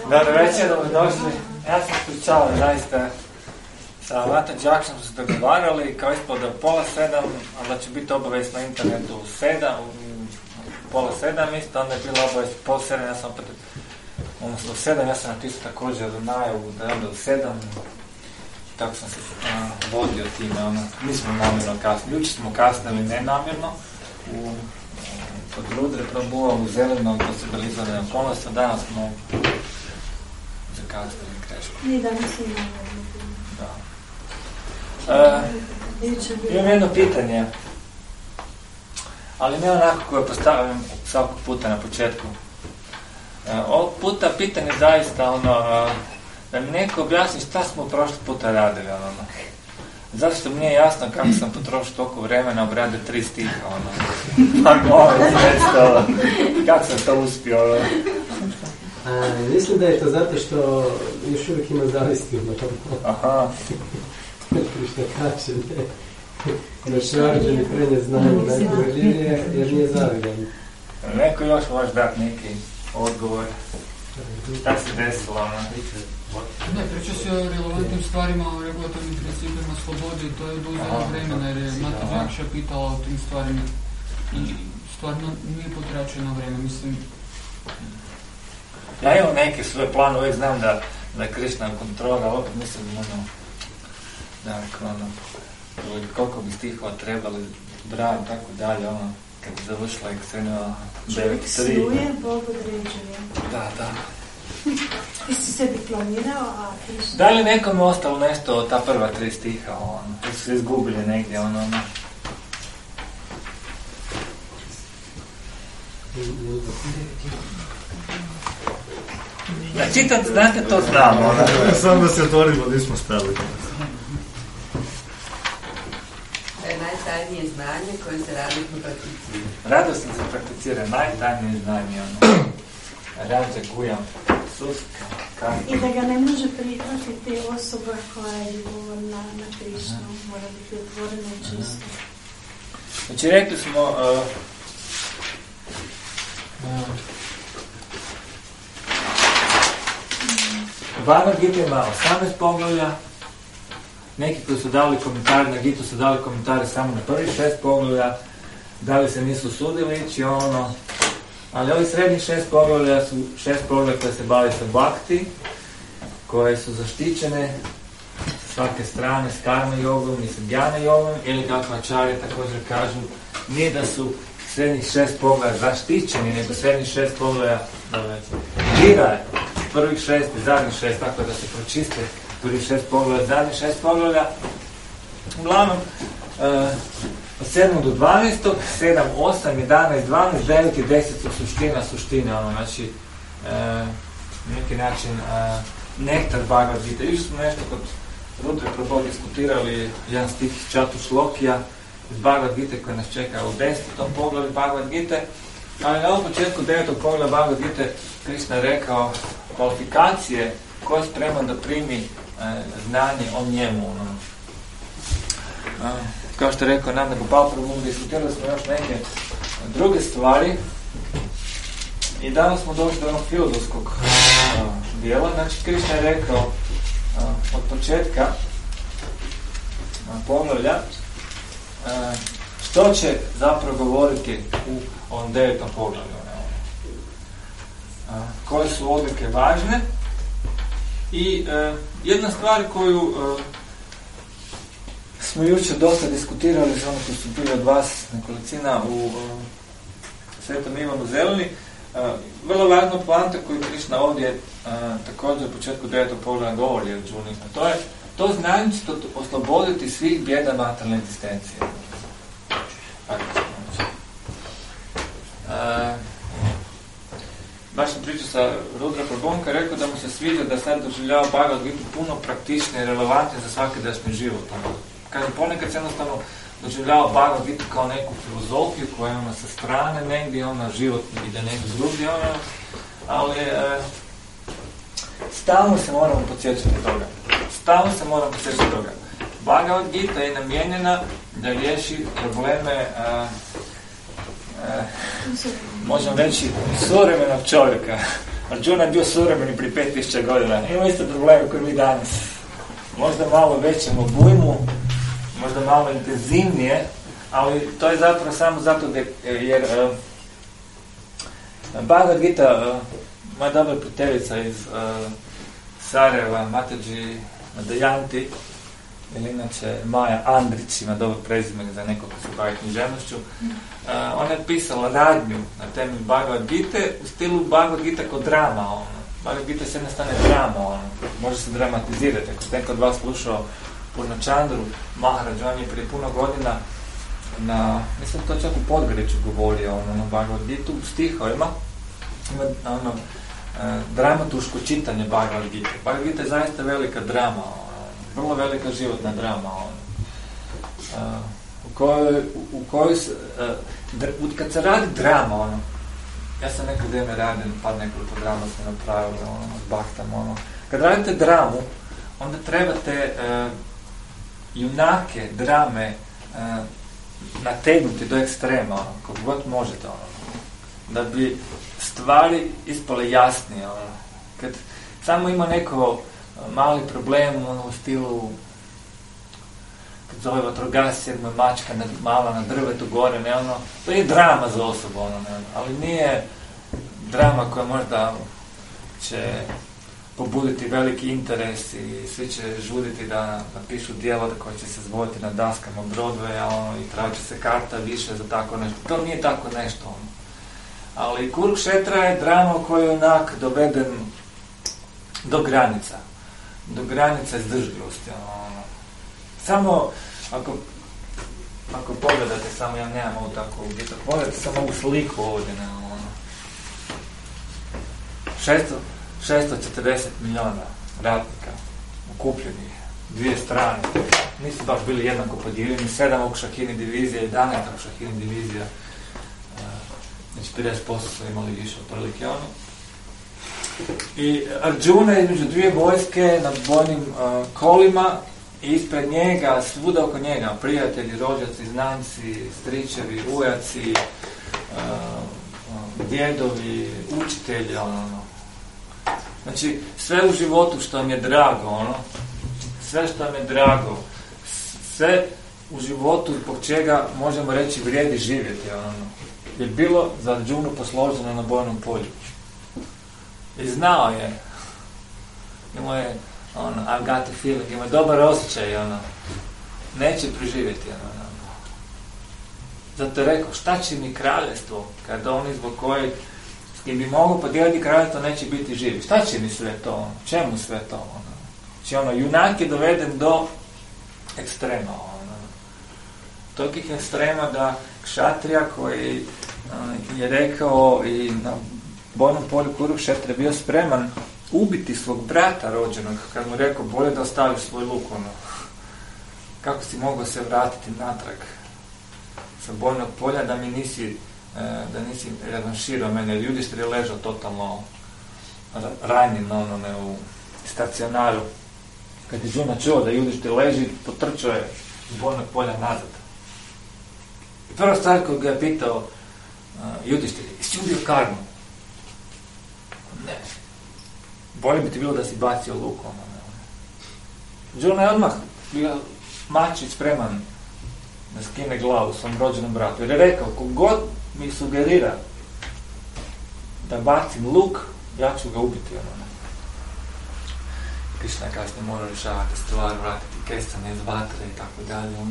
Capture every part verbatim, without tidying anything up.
Dobro večer, dobrodošli. Ja sam ispričao, zaista sa Matom Đakšom su se dogovarali kao ispod do pola sedam, ali da će biti obavijest na internetu u sedam, u pola sedam isto, onda je bila obavijest u pol sedam, ja sam opet, odnosno u sedam, ja sam napisao također najavu da je onda u sedam, tako sam se a, vodio time, ono, nismo namjerno kasnili, jučer smo kasnili nenamjerno, u kod Rudre probuva u zelenom posibilizovanom okolnostima, danas smo zakasnili greško. Nije danas imamo. Da. E, imam jedno pitanje, ali ne onako koje postavljam svakog puta na početku. E, ovog puta pitanje zaista ono, da mi neko objasni šta smo prošli puta radili. Ono. Zato što mi nije jasno kako sam potrošio toliko vremena obradio tri stiha. Ono. Tako ovo je sredstvo. Kako sam to uspio? Ono. A, mislim da je to zato što još uvijek ima zavisti. Aha. Što kaže, ne. Našarađeni prenje znanje najbolje jer nije zavidan. Neko još može dati neki odgovor. Šta se desilo? Ono? Ne, priča se o relevantnim stvarima, o regulatornim principima slobode i to je oduzelo vremena jer je Mata Đakša pitala o tim stvarima i stvarno nije potračeno vreme, mislim. Ja imam neke svoje plane, uvijek znam da, da je Krišna kontrola, ali opet mislim ono, da ono, koliko bi stihova trebali brati, tako dalje, ono, kad bi završila eksenova devet tri. Čovjek snuje, Bog određuje. Da, da. Ti si se diplonirao, a Krišna... Da li nekom je ostalo nešto od ta prva tri stiha, ono, koji su se izgubili negdje, ono, ono. Da čitam, znate, to znam, ono. Samo da se otvorimo, nismo stali. To je najtajnije znanje koje se radosno prakticira. Radosno se prakticira, najtajnije znanje, ono. Rađa Gujam, Suska, kako? I da ga ne može prihvatiti osoba koja je ljubavna na Krišnu, mora biti otvorena i čista. Znači, rekli smo, uh, uh, Bhagavad Gita ima osamnaest poglavlja, neki koji su dali komentari na Gitu su dali komentari samo na prvi šest poglavlja, da li se nisu sudili ići ono, ali ovi srednji šest poglavlja su šest poglavlja koje se bavi sa bhakti, koje su zaštićene sa svake strane s karma jogom i sa dhyana jogom, ili kako ačarje također kažu, nije da su srednjih šest poglavlja zaštićeni, nego srednjih šest poglavlja gira je prvih šest i zadnjih šest, tako da se pročiste prvih šest poglavlja, zadnjih šest poglavlja. Uglavnom, uh, od sedmog do dvanaestog, sedam, osam, jedanaest, dvanaest, devet i deset su suština suštine, ono, znači, uh, na neki način, uh, nektar Bhagavad Gita. Išli smo nešto kod Rudre Prabhu diskutirali jedan stih iz Čatušlokija iz Bhagavad Gita koji nas čeka u desetom poglavlju Bhagavad Gita. Ali na ovom početku devetog poglavlja Bhagavad Gita Krišna je rekao kvalifikacije ko je spreman da primi e, znanje o njemu. No. E, kao što je rekao Nanda Gopal Prabhu, diskutirali smo još neke druge stvari i danas smo došli do onog filozofskog e, dijela. Znači, Krišna je rekao e, od početka e, poglavlja e, što će zapravo govoriti u ovom devetom poglavlju. Koje su odlike važne i e, jedna stvar koju e, smo jučer dosta diskutirali s ono koji su bili od vas nekolicina u e, Svetom Ivanu Zeleni, e, vrlo važna poanta koju Krišna ovdje e, također u početku devetog poglavlja govori Arjuni, a to je to znanje će osloboditi svih bijeda materijalne egzistencije. E, Baš sam pričao sa Rudra Prabhuom koji je rekao da mu se sviđa da sad doživljava Bhagavad Gita puno praktičnije i relevantnije za svakidašnji život. Kažem, ponekad se jednostavno doživljava Bhagavad Gita kao neku filozofiju koja je ona sa strane negdje, ona život ide negdje drugdje, ona, ali e, stalno se moramo podsjećati toga. Stalno se moramo podsjećati toga. Bhagavad Gita je namijenjena da riješi probleme e, e, možemo reći suvremenog čovjeka, Arjuna je bio suvremeni prije pet tisuća godina. Ima isto probleme koji mi danas. Možda malo većem obujmu, možda malo intenzivnije, ali to je zapravo samo zato da, jer uh, Bhagavad Gita, uh, moja dobra prijateljica iz uh, Sarajeva, Mataji Dayanti, ili inače Maja Andrić, ima dobro prezime za nekog ko se bavi književnošću, uh, ona je pisala radnju na temelju Bhagavad Gita u stilu Bhagavad Gita kao drama. Ono. Bhagavad Gita s jedne strane drama, ono. Može se dramatizirati. Ako ste neko od vas slušao Purnachandru Maharaj, on je prije puno godina na, mislim to čak u Podgoriću govorio ono, na Bhagavad Gita u stihovima, ima ono, e, dramatuško čitanje Bhagavad Gita. Bhagavad Gita je zaista velika drama, ono, vrlo velika životna drama, ono, e, u kojoj, u, u kojoj se, e, dr, kad se radi drama, ono, ja sam neko vrijeme radim, pa nekoliko drama sam napravio, ono, s Bhaktam, ono, kad radite dramu, onda trebate e, junake drame e, nategnuti do ekstrema, ono, kako god možete, ono, da bi stvari ispale jasnije, ono. Kad samo ima neko mali problem, ono, u stilu kad zove vatrogas jer mu je mačka na, mala na drvetu gore, ne, ono, to je drama za osobu, ono, ne, ali nije drama koja možda će pobuditi veliki interes i svi će žuditi da napišu djelo koje će se zvoditi na daskama Broadwaya, ono, i traži se karta više za tako nešto. To nije tako nešto, ono. Ali Kurukshetra je drama koji je onak doveden do granica. Do granica izdržljivosti, ono. Samo, ako, ako pogledate, samo ja nemam ovu tako ubitak, pogledajte samo ovu sliku ovdje, ne, ono. šesto četrdeset milijuna ratnika okupljenih, dvije strane, nisu baš bili jednako podijeljeni, sedam Okšahini divizija, jedanaest Okšahini divizija, znači pedeset posto su imali više otprilike ono. I Arjuna je između dvije vojske na bojnim uh, kolima i ispred njega, svuda oko njega, prijatelji, rođaci, znanci, stričevi, ujaci, uh, uh, djedovi, učitelji, ono. Znači, sve u životu što vam je drago, ono, sve što vam je drago, sve u životu zbog čega možemo reći vrijedi živjeti, ono, je bilo za Arjunu posloženo na bojnom polju. I znao je, imao je, ono, I've got a feeling, imao je dobar osjećaj, ono, neće preživjeti, ono, ono. Zato je rekao, šta će mi kraljestvo, kada oni zbog kojeg s kim bi mogu podijeliti kraljestvo neće biti živi. Šta će mi sve to, ono? Čemu sve to, ono? Znači, ono, junak je doveden do ekstrema, ono. Tokih ekstrema da kšatrija koji uh, je rekao i na bojnom polju Kurukshetra bio spreman ubiti svog brata rođenog, kad mu rekao, bolje da ostaviš svoj luk, ono. Kako si mogao se vratiti natrag sa bojnog polja da mi nisi da nisi revanširao mene, jer Judištir je ležao totalno ranjen, ono, ne, u stacionaru. Kad je Arjuna čuo da Judištir leži, potrčao je iz bojnog polja nazad. I prva stvar koju ga je pitao uh, Judištir, jesi ubio Karnu? Ne. Bolje bi ti bilo da si bacio luk, ono, ne. Arjuna je odmah bio mačić spreman da skine glavu svom rođenom bratu. Jer je rekao, kogod mi sugerira da bacim luk, ja ću ga ubiti, ono. Krišna je kasnije mora rješavati stvar, vratiti kesane iz vatre i tako dalje, ono.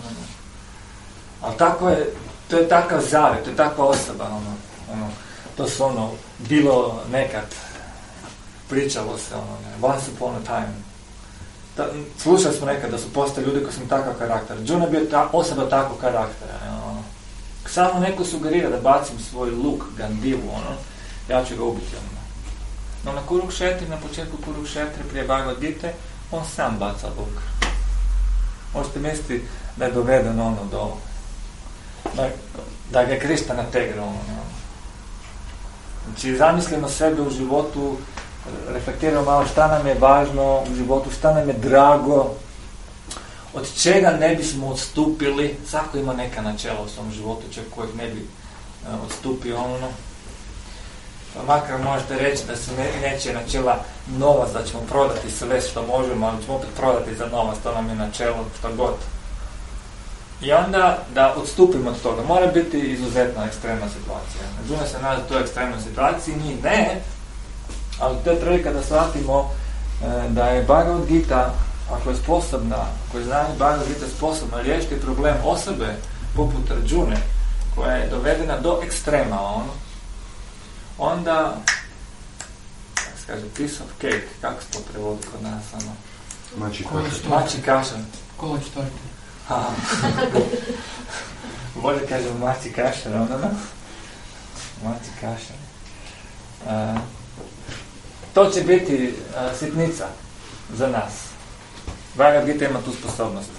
Ali tako je, to je takav zavjet, to je takva osoba, ono, ono, to su ono, bilo nekad, pričalo se, ono, ne, once upon a time. Ta, slušali smo nekad da su postali ljudi koji su takav karakter. Arjuna je bio ta osoba takvog karaktera, ne, ono. Samo neko sugerira da bacim svoj luk, gandivu, ono, ja ću ga ubiti, ono. No na Kurukšetri, na početku Kurukšetre, prije Bhagavad Gite, on sam baca luk. Možete misliti da je doveden ono do, da, da ga je Krišna nategrao, ono. Znači, zamislimo sebe u životu, reflektiramo malo šta nam je važno u životu, šta nam je drago, od čega ne bismo odstupili. Svako ima neka načela u svom životu, čak kojeg ne bi uh, odstupio, ono. Pa makar možete reći da su ne, neće načela novac, da ćemo prodati sve što možemo, ali ćemo opet prodati za novac, to nam je načelo što god. I onda da odstupimo od toga. Mora biti izuzetno ekstremna situacija. Računa se nalazi u toj ekstremnoj situaciji, mi ne, ali to je prilika da shvatimo e, da je Bhagavad Gita, ako je sposobna, ako je znanje Bhagavad Gita sposobna riješiti problem osobe poput Arjune, koja je dovedena do ekstrema, ono, onda, kako se kaže, piece of cake, kako se to prevodi kod nas, ono? Mači kašan. Mači kašan. Kolač torte. Bolje kažem mači kašan, ono, no? Mači kašan. Uh, to će biti uh, sitnica za nas. Bhagavad Gita ima tu sposobnost.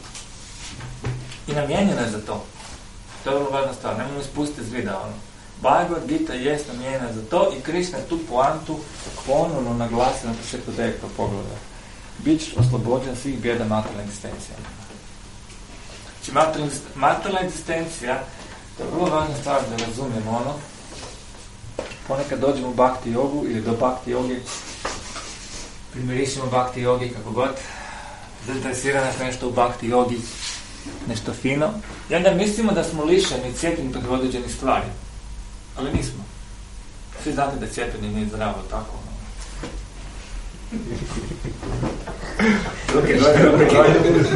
I namijenjena je za to. To je vrlo važna stvar, nemojmo ispustiti iz vida, ono. Bhagavad Gita je namijenjena za to i Krishna je tu poantu ponovno naglasila na početku devetog pogleda. Bić oslobođen svih bijeda materijalne egzistencije. Znači, materijalna egzistencija, to je vrlo važna stvar da razumijemo, ono. Ponekad dođemo u bhakti jogu ili do bhakti jogi, primirišimo bhakti jogi, kako god, zainteresira nas nešto u bhakti jogi, nešto fino, i onda mislimo da smo lišeni cijepljeni kod određenih stvari. Ali nismo. Svi znate da cijepljenje nije zdravo, tako? Ruke, gore, ruke, gore.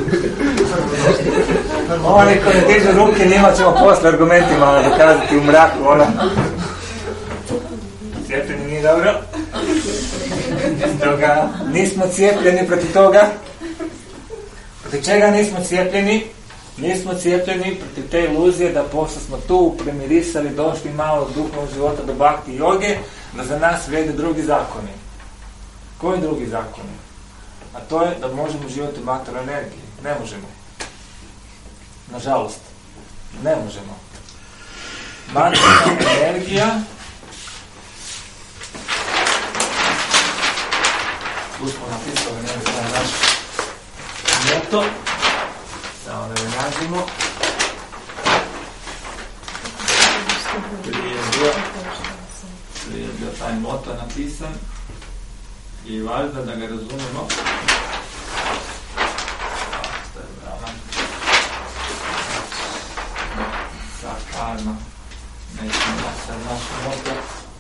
Oni koji ne dižu ruke, njima ćemo posle argumentima dokazati u mraku, ono. Cijepljenje nije dobro. Stoga nismo cijepljeni protiv toga. Protiv čega nismo cijepljeni? Nismo cijepljeni protiv te iluzije da pošto smo tu premirisali, došli malo duhovnog života do bhakti joge, da za nas vrijede drugi zakoni. Koji drugi zakoni? A to je da možemo živjeti u materijalnoj energiji. Ne možemo. Nažalost. Ne možemo. Materijalna energija, tu smo napisali, ne znam, naš moto, samo da ne nađemo. Prije je bio, prije je bio taj moto napisan i važno da ga razumemo. Sa karma. Nećemo sad naš moto.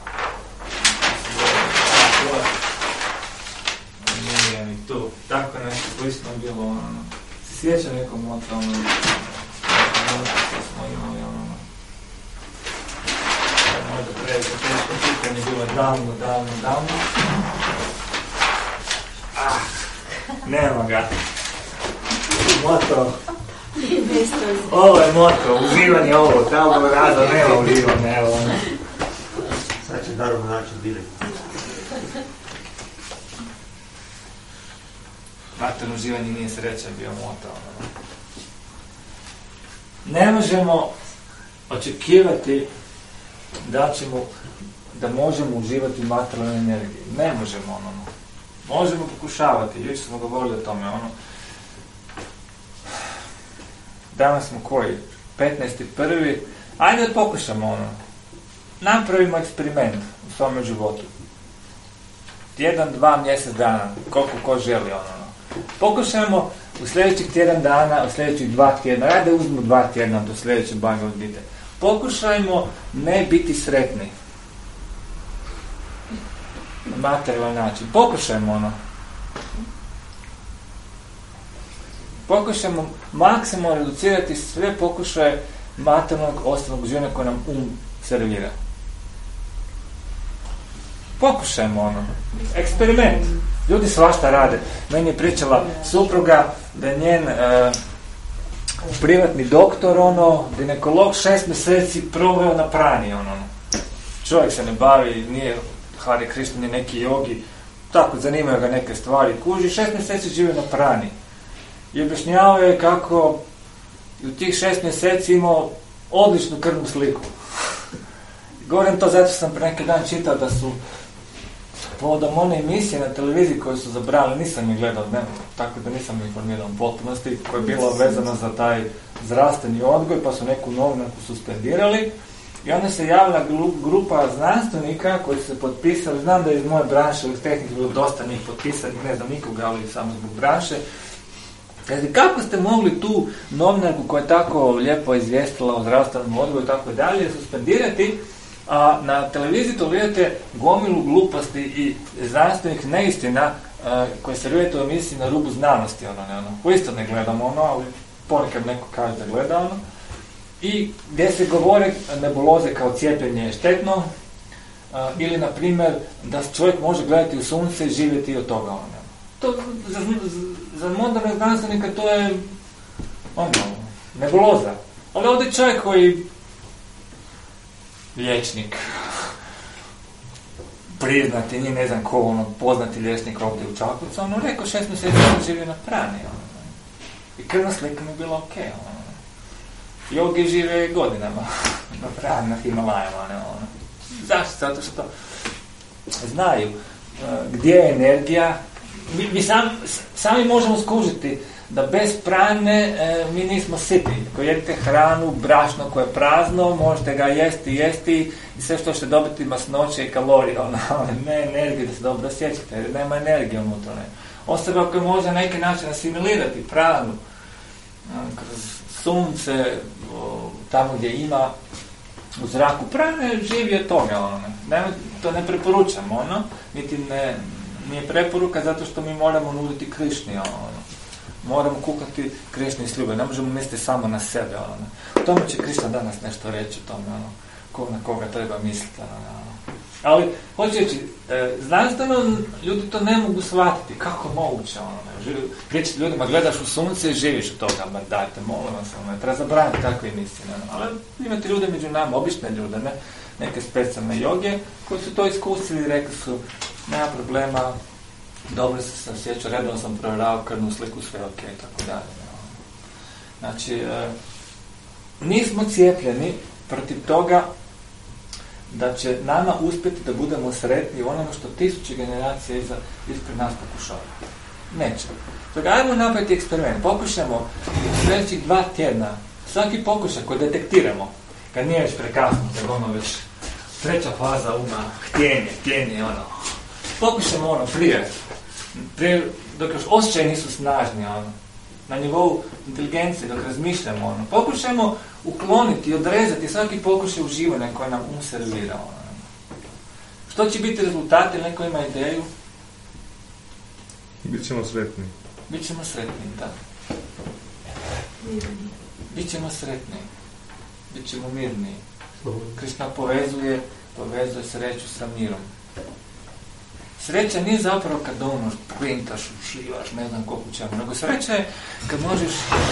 Nije mi tu. Tako nešto slično je bilo, ono. Se sjeća nekom moto, ono. Što smo imali, ono. Možda previše teško pitanje bilo davno, davno, davno. Ah, nema ga. Moto. Ovo je moto, uživanje ovo, tamo rado, nema uživanje, evo ono. Sad će Daru naći direkt. Materijalno uživanje nije sreća, bio moto, ono. Ne možemo očekivati da ćemo, da možemo uživati u materijalnoj energiji. Ne možemo, ono. Možemo pokušavati, jučer smo govorili o tome, ono. Danas smo koji? petnaesti prvi Ajde da pokušamo, ono. Napravimo eksperiment u svome životu. Tjedan, dva, mjesec dana, koliko ko želi, ono. Pokušajmo u sljedećih tjedan dana, u sljedećih dva tjedna, ajde uzmemo dva tjedna do sljedeće Bhagavad Gite. Pokušajmo ne biti sretni. Na materijalan način. Pokušajmo, ono. Pokušajmo maksimalno reducirati sve pokušaje materijalnog osnovnog življenja koje nam um servira. Pokušajmo, ono. Eksperiment. Ljudi svašta rade. Meni je pričala supruga da je njen e, privatni doktor, ono, ginekolog, šest mjeseci proveo na prani, ono. Čovjek se ne bavi, nije Hare Krishna, ni neki jogi, tako, zanimaju ga neke stvari. Kuži, šest mjeseci žive na prani. I objašnjavao je kako u tih šest mjeseci imao odličnu krvnu sliku. Govorim to zato sam pre neki dan čitao da su povodom one emisije na televiziji koje su zabrali, nisam ih gledao, ne, tako da nisam informiran u potpunosti, koje je bilo vezano za taj zdravstveni odgoj, pa su neku novinarku suspendirali I onda se javila grupa znanstvenika koji su se potpisali, znam da je iz moje branše, iz tehnike bilo dosta njih potpisanih, ne znam nikoga, ali samo zbog branše. Znači, kako ste mogli tu novinarku koja je tako lijepo izvijestila o zdravstvenom odgoju i tako dalje suspendirati, a na televiziji tolerirate gomilu gluposti i znanstvenih neistina uh, koje se rujete u emisiji Na rubu znanosti, ono, ne, ono, koji isto ne gledamo, ono, ali ponekad neko kaže da gleda, ono, i gdje se govore nebuloze kao cijepljenje je štetno, uh, ili, na primjer, da čovjek može gledati u sunce i živjeti od toga, ono, ne. To, za, za modernog znanstvenika to je, ono, nebuloza. Ali ovdje čovjek koji liječnik, priznati, nije ne znam ko, ono, poznati liječnik ovdje u Čakovcu, ono, rekao šest mjeseci on živio na prani, ono, i krvna slika mi je bila ok, ono, jogi žive godinama na prani, na Himalajama, ono, zašto? Zato što znaju uh, gdje je energija, mi, mi sam, sami možemo skužiti da bez prane e, mi nismo siti. Ako jedete hranu, brašno koje je prazno, možete ga jesti, jesti i sve što ćete dobiti masnoće i kalorije, ono, ne energije da se dobro osjećate, jer nema energije unutra. Ne. Osoba koja može na neki način asimilirati pranu kroz sunce, o, tamo gdje ima u zraku prane, živi od toga. Ono, ne. To ne preporučamo, ono, niti ne, nije preporuka zato što mi moramo nuditi Krišni, ono. Moramo kukati Krišni s ljubav, ne možemo misliti samo na sebe. Ono. O tome će Krišna danas nešto reći, o tome, ono, ko, na koga treba misliti. Ono. Ali, hoće reći, e, znanstveno ljudi to ne mogu shvatiti. Kako moguće? Ono, pričati ljudima, gledaš u sunce i živiš od toga, ma dajte, molim vas, ono, treba zabraniti takve emisije. Ono. Ali imate ljude među nama, obične ljude, ne? Neke specijalne joge, koji su to iskusili i rekli su, nema problema, dobro se sam sjećao, redno sam provjeravao krvnu sliku, sve ok, tako dalje. Znači, e, nismo cijepljeni protiv toga da će nama uspjeti da budemo sretni u onome što tisuće generacija iza, ispred nas pokušavaju. Neće. Toga, ajmo napraviti eksperiment. Pokušamo u sljedećih dva tjedna, svaki pokušaj koji detektiramo, kad nije već prekasno, jer ono već treća faza uma, htjenje, htjenje, ono, pokušamo ono prije, prije dok još osjećaji nisu snažni, ono, na nivou inteligencije, dok razmišljamo, ono, pokušamo ukloniti, odrezati svaki pokušaj uživanja koje nam um servira. Ono. Što će biti rezultati, neko ima ideju? Bićemo sretni. Bićemo sretni, da. Bićemo sretni. Bićemo mirni. Krišna povezuje, povezuje sreću sa mirom. Sreća nije zapravo kad ono printaš, ušivaš, ne znam koliko ćemo, nego sreća je kad možeš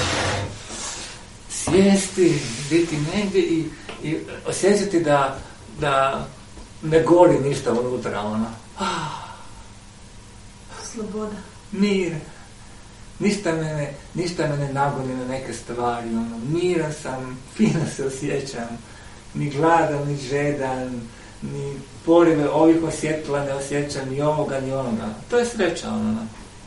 sjesti, biti negdje i, i osjećati da, da ne gori ništa unutra, ono. Ah, sloboda. Mir. Ništa me ne, ništa me ne nagoni na neke stvari, ono. Miran sam, fino se osjećam, ni gladan, ni žedan, ni porive ovih osjetila ne osjećam, ni ovoga, ni onoga. To je sreća, ono.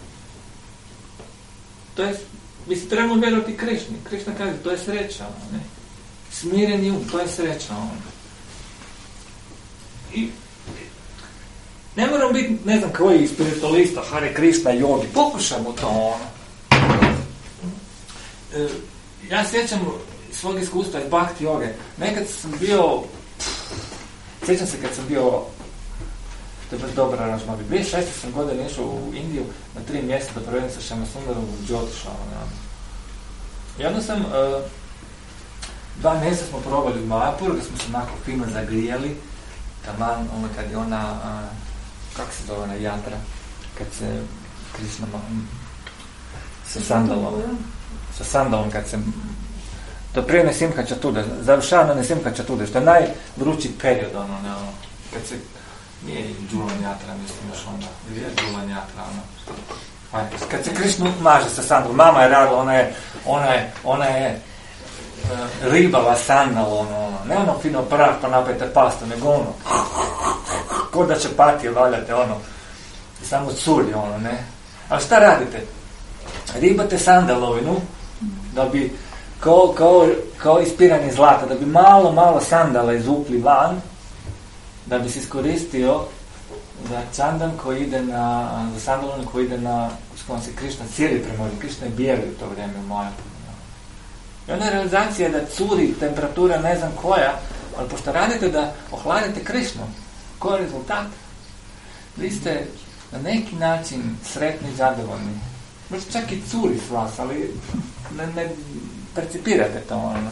To je, mi se trebamo vjerovati Krišni. Krišna kaže, to je sreća, ono, ne. Smireni um, to je sreća, ono. I ne moramo biti, ne znam, koji spiritualista, Hare Krishna, jogi, pokušamo to, ono. E, ja sjećam svog iskustva iz bhakti joge. Nekad sam bio, sjećam se kad sam bio, to je baš dobra aranžman, bio šesnaest sam godina išao u Indiju na tri mjeseca da provedem sa Shama Sundarom u Džotišu. I onda sam, uh, dva mjeseca smo probali u Majapuru, da smo se onako fino zagrijali, taman, ono kad je ona, uh, kako se zove ona jatra, kad se Krišna sa sandalom, sa sandalom kad se, to prije Nesimha Čatude, završava na Nesimha Čatude, što je najvrući period, ono, ne, ono, kad se, nije Džulan jatra, mislim još onda, ili je Džulan jatra, ono, ajde, kad se Krišnu maže sa sandalom, mama je radila, ona je, ona je, ona je uh, ribala sandal, ono, ono, ne ono fino prah pa napajte pastu, nego ono, ko da će patije valjate, ono, samo curi, ono, ne, ali šta radite? Ribate sandalovinu, da bi kao, kao, kao ispiranje zlata, da bi malo, malo sandala izvukli van, da bi se iskoristio za čandan koji ide na, za sandalon koji ide na, s kojom se Krišna cijeli prema, Krišna je bijeli u to vrijeme u Majapuru. I ona realizacija da curi temperatura ne znam koja, ali pošto radite da ohladite Krišnu, koji je rezultat? Vi ste na neki način sretni i zadovoljni. Možda čak i curi s vas, ali ne, ne percipirate to. Ono.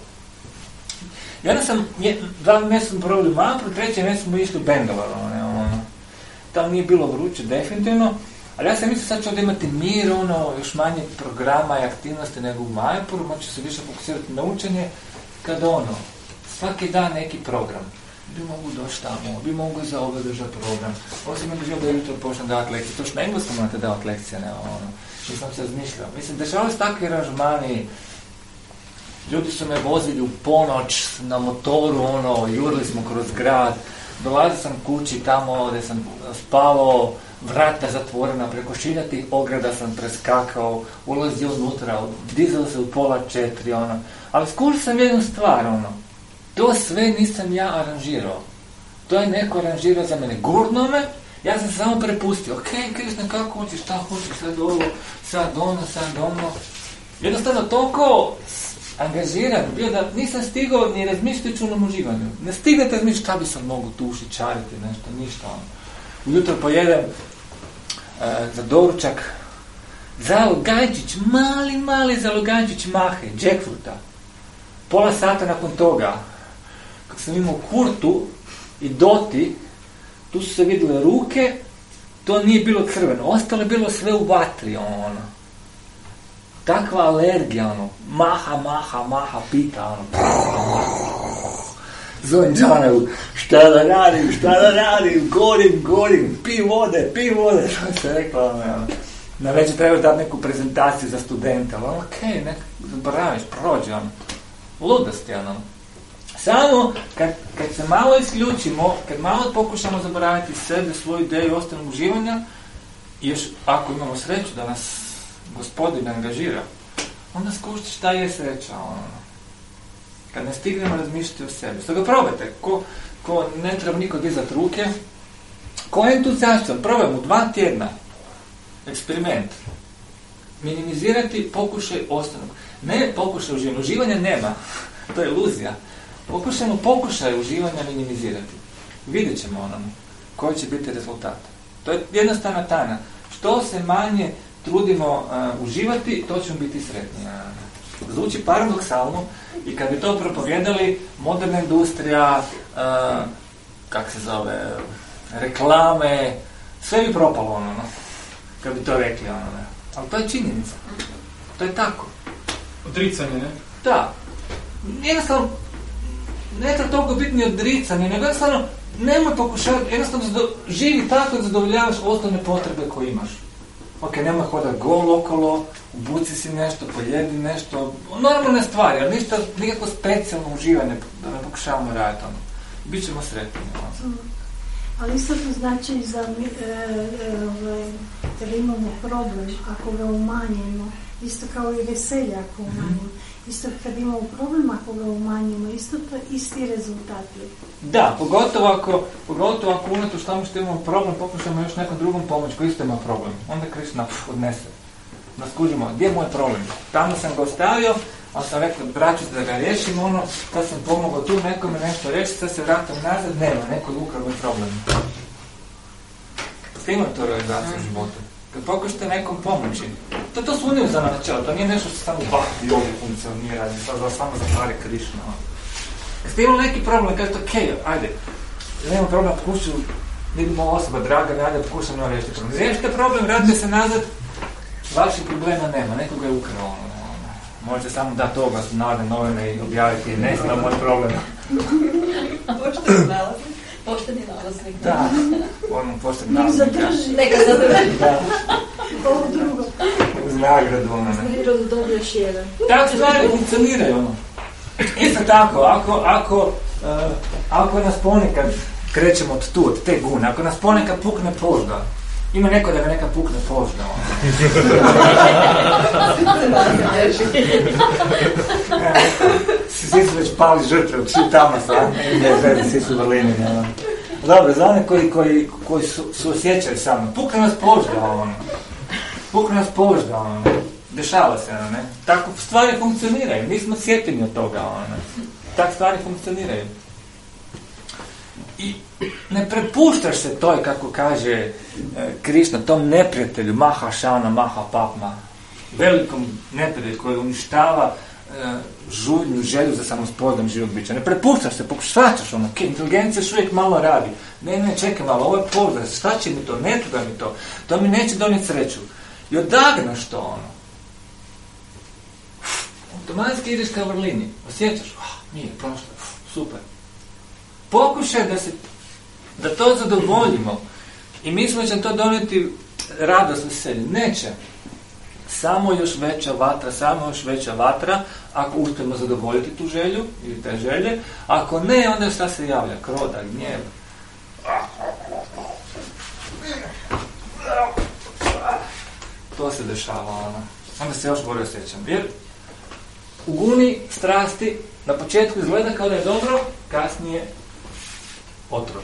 I onda sam, je, dva mjeseca smo proveli u Majapuru, treće mjeseca smo išli u Bengaluru. Ono. Tamo nije bilo vruće, definitivno, ali ja sam mislio sad ću ovdje imati mir, ono, još manje programa i aktivnosti nego u Majapuru, moću se više fokusirati na učenje, kad ono, svaki dan neki program. Bi mogu doći tamo, bi mogu za ovo držati program. Osim je doživio da jutro počnem davati lekcije. To što na engleskom morate davati lekcije, ne ono. Nisam se razmišljao. Mislim, dešavali su takvi aranžmani. Ljudi su me vozili u ponoć na motoru, ono, jurili smo kroz grad. Dolazio sam kući tamo gdje sam spavao, vrata zatvorena, preko šiljatih ograda sam preskakao, ulazio unutra, dizao se u pola četiri, ono. Ali skužio sam jednu stvar, ono. To sve nisam ja aranžirao. To je neko aranžirao za mene. Gurno me, ja sam se samo prepustio. Ok, Krišna, kako hoćeš, šta hoćeš, sad ovo, sad ono, sad ono. Jednostavno toliko angažiran bio da nisam stigao ni razmišljati o čunom uživanju. Ne stignete razmišljati šta bi sam mogu tušiti, čariti, nešto, ništa ono. Ujutro pojedem uh, za doručak zalogajčić, mali, mali zalogajčić mahe, jackfruta. Pola sata nakon toga, kad sam imao kurtu i doti, tu su se vidjele ruke, to nije bilo crveno, ostalo je bilo sve u vatri, ono. Takva alergija, ono, maha, maha, maha, pita, ono. Zovem Džanevu, šta da radim, šta da radim, gorim, gorim, pi vode, pi vode, što se rekla, ono. Na večer treba dati neku prezentaciju za studenta, ono, okej, okay, nek, zaboraviš, prođe, ono. Ludost je ono. Samo kad, kad se malo isključimo, kad malo pokušamo zaboraviti sebe, svoju ideju ostanog uživanja, i još ako imamo sreću da nas Gospodin angažira, onda skušite šta je sreća. Ono. Kad ne stignemo razmišljati o sebi. Stoga probajte. Ko, ko ne treba niko dizati ruke, ko je entuzijastan, probajmo dva tjedna. Eksperiment. Minimizirati pokušaj ostanog. Ne pokušaj uživanja. Uživanja nema. To je iluzija. Pokušajmo pokušaj uživanja minimizirati. Vidjet ćemo onom koji će biti rezultat. To je jednostavna tajna. Što se manje trudimo uh, uživati, to ćemo biti sretni. Uh, zvuči paradoksalno i kad bi to propovijedali, moderna industrija, uh, kak se zove, reklame, sve bi propalo ono, no? Kad bi to rekli ono, ne? Ali to je činjenica. To je tako. Odricanje, ne? Da. Jednostavno, ne treba toliko biti ni odricanje, nego jednostavno nemoj pokušavati, jednostavno zado, živi tako da zadovoljavaš osnovne potrebe koje imaš. Ok, nemoj hodati gol okolo, ubuci si nešto, pojedi nešto, normalne stvari, ali ništa, nikako specijalno uživanje da ne pokušavamo raditi ono. Bićemo sretni. Ono. Mm. Ali isto to znači za mi, e, e, ovaj, kada imamo problem, ako ga umanjimo, isto kao i veselje ako umanjimo. Mm-hmm. Isto kad imamo problem, ako ga umanjimo, isto to isti rezultat je. Da, pogotovo ako, pogotovo ako unatoč tamo što imamo problem, pokušamo još nekom drugom pomoć koji isto ima problem. Onda Krišna odnese. Da skužimo, gdje je moj problem? Tamo sam ga ostavio, ali sam rekao, braću da ga riješim, ono, sad sam pomogao tu nekome nešto reći, sad se vratam nazad, nema, neko je ukrao moj problem. Ste imali to realizaciju u životu? Kad pokušate nekom pomoći, to, to su univerzalna načela, to nije nešto što samo bhakti ovdje funkcionira, sad samo zatvare Krišna. Kad ste imali neki problem, kažete, ok, ajde, nema problem, pokušam, vidimo osoba draga, ajde, pokušam njoj riješiti problem. Riješite problem, vratite se nazad, vaših problema nema, nekoga je ukrao. Ono, možete samo dati oglas u Narodne novine i objaviti, ne znam moj problem. Pošteni nalaznik. Pošteni nalaznik. Da, ono pošteni nalaznik. Neka zadrži. Da. Ovo drugo. Uz nagradu, ono ne. Nagradu dobiješ jedan. Tako stvari funkcioniraju, ono. Isto tako, ako, ako, uh, ako nas ponekad krećemo od tu, od te gune, ako nas ponekad pukne požga Ima neko da ga neka pukne požda. Svi su već pali žrtve, svi tamo sad, ne želi, svi su vrlini. Ne? Dobro, za one koji, koji, koji su, su osjećali sa mnom, pukne nas požda, ono. Pukne nas požda, ono. Dešava se, ono, ne? Tako stvari funkcioniraju, nismo sjetini od toga, ono. Tako stvari funkcioniraju. I ne prepuštaš se toj, kako kaže e, Krišna, tom neprijatelju, Maha Šana, Maha Papma, velikom neprijatelju koji uništava e, žuljnu želju za samospoznam živog bića. Ne prepuštaš se, pokušavaš ono, okay, inteligencija još uvijek malo radi. Ne, ne, čekaj malo, ovo je požar, šta će mi to, ne treba mi to, to mi neće donijeti sreću. I odagnaš to, ono. Automatski ideš ka vrlini, osjećaš, oh, nije prošlo, super. Pokušaj da se, da to zadovoljimo i mislimo da će to donijeti radost veselje. Neće. Samo još veća vatra, samo još veća vatra, ako uspijemo zadovoljiti tu želju ili te želje. Ako ne, onda šta se javlja? Kroda, gnjev. To se dešava, ono. Onda se još bolje osjećam. Jer u guni strasti na početku izgleda kao da je dobro, kasnije otrov.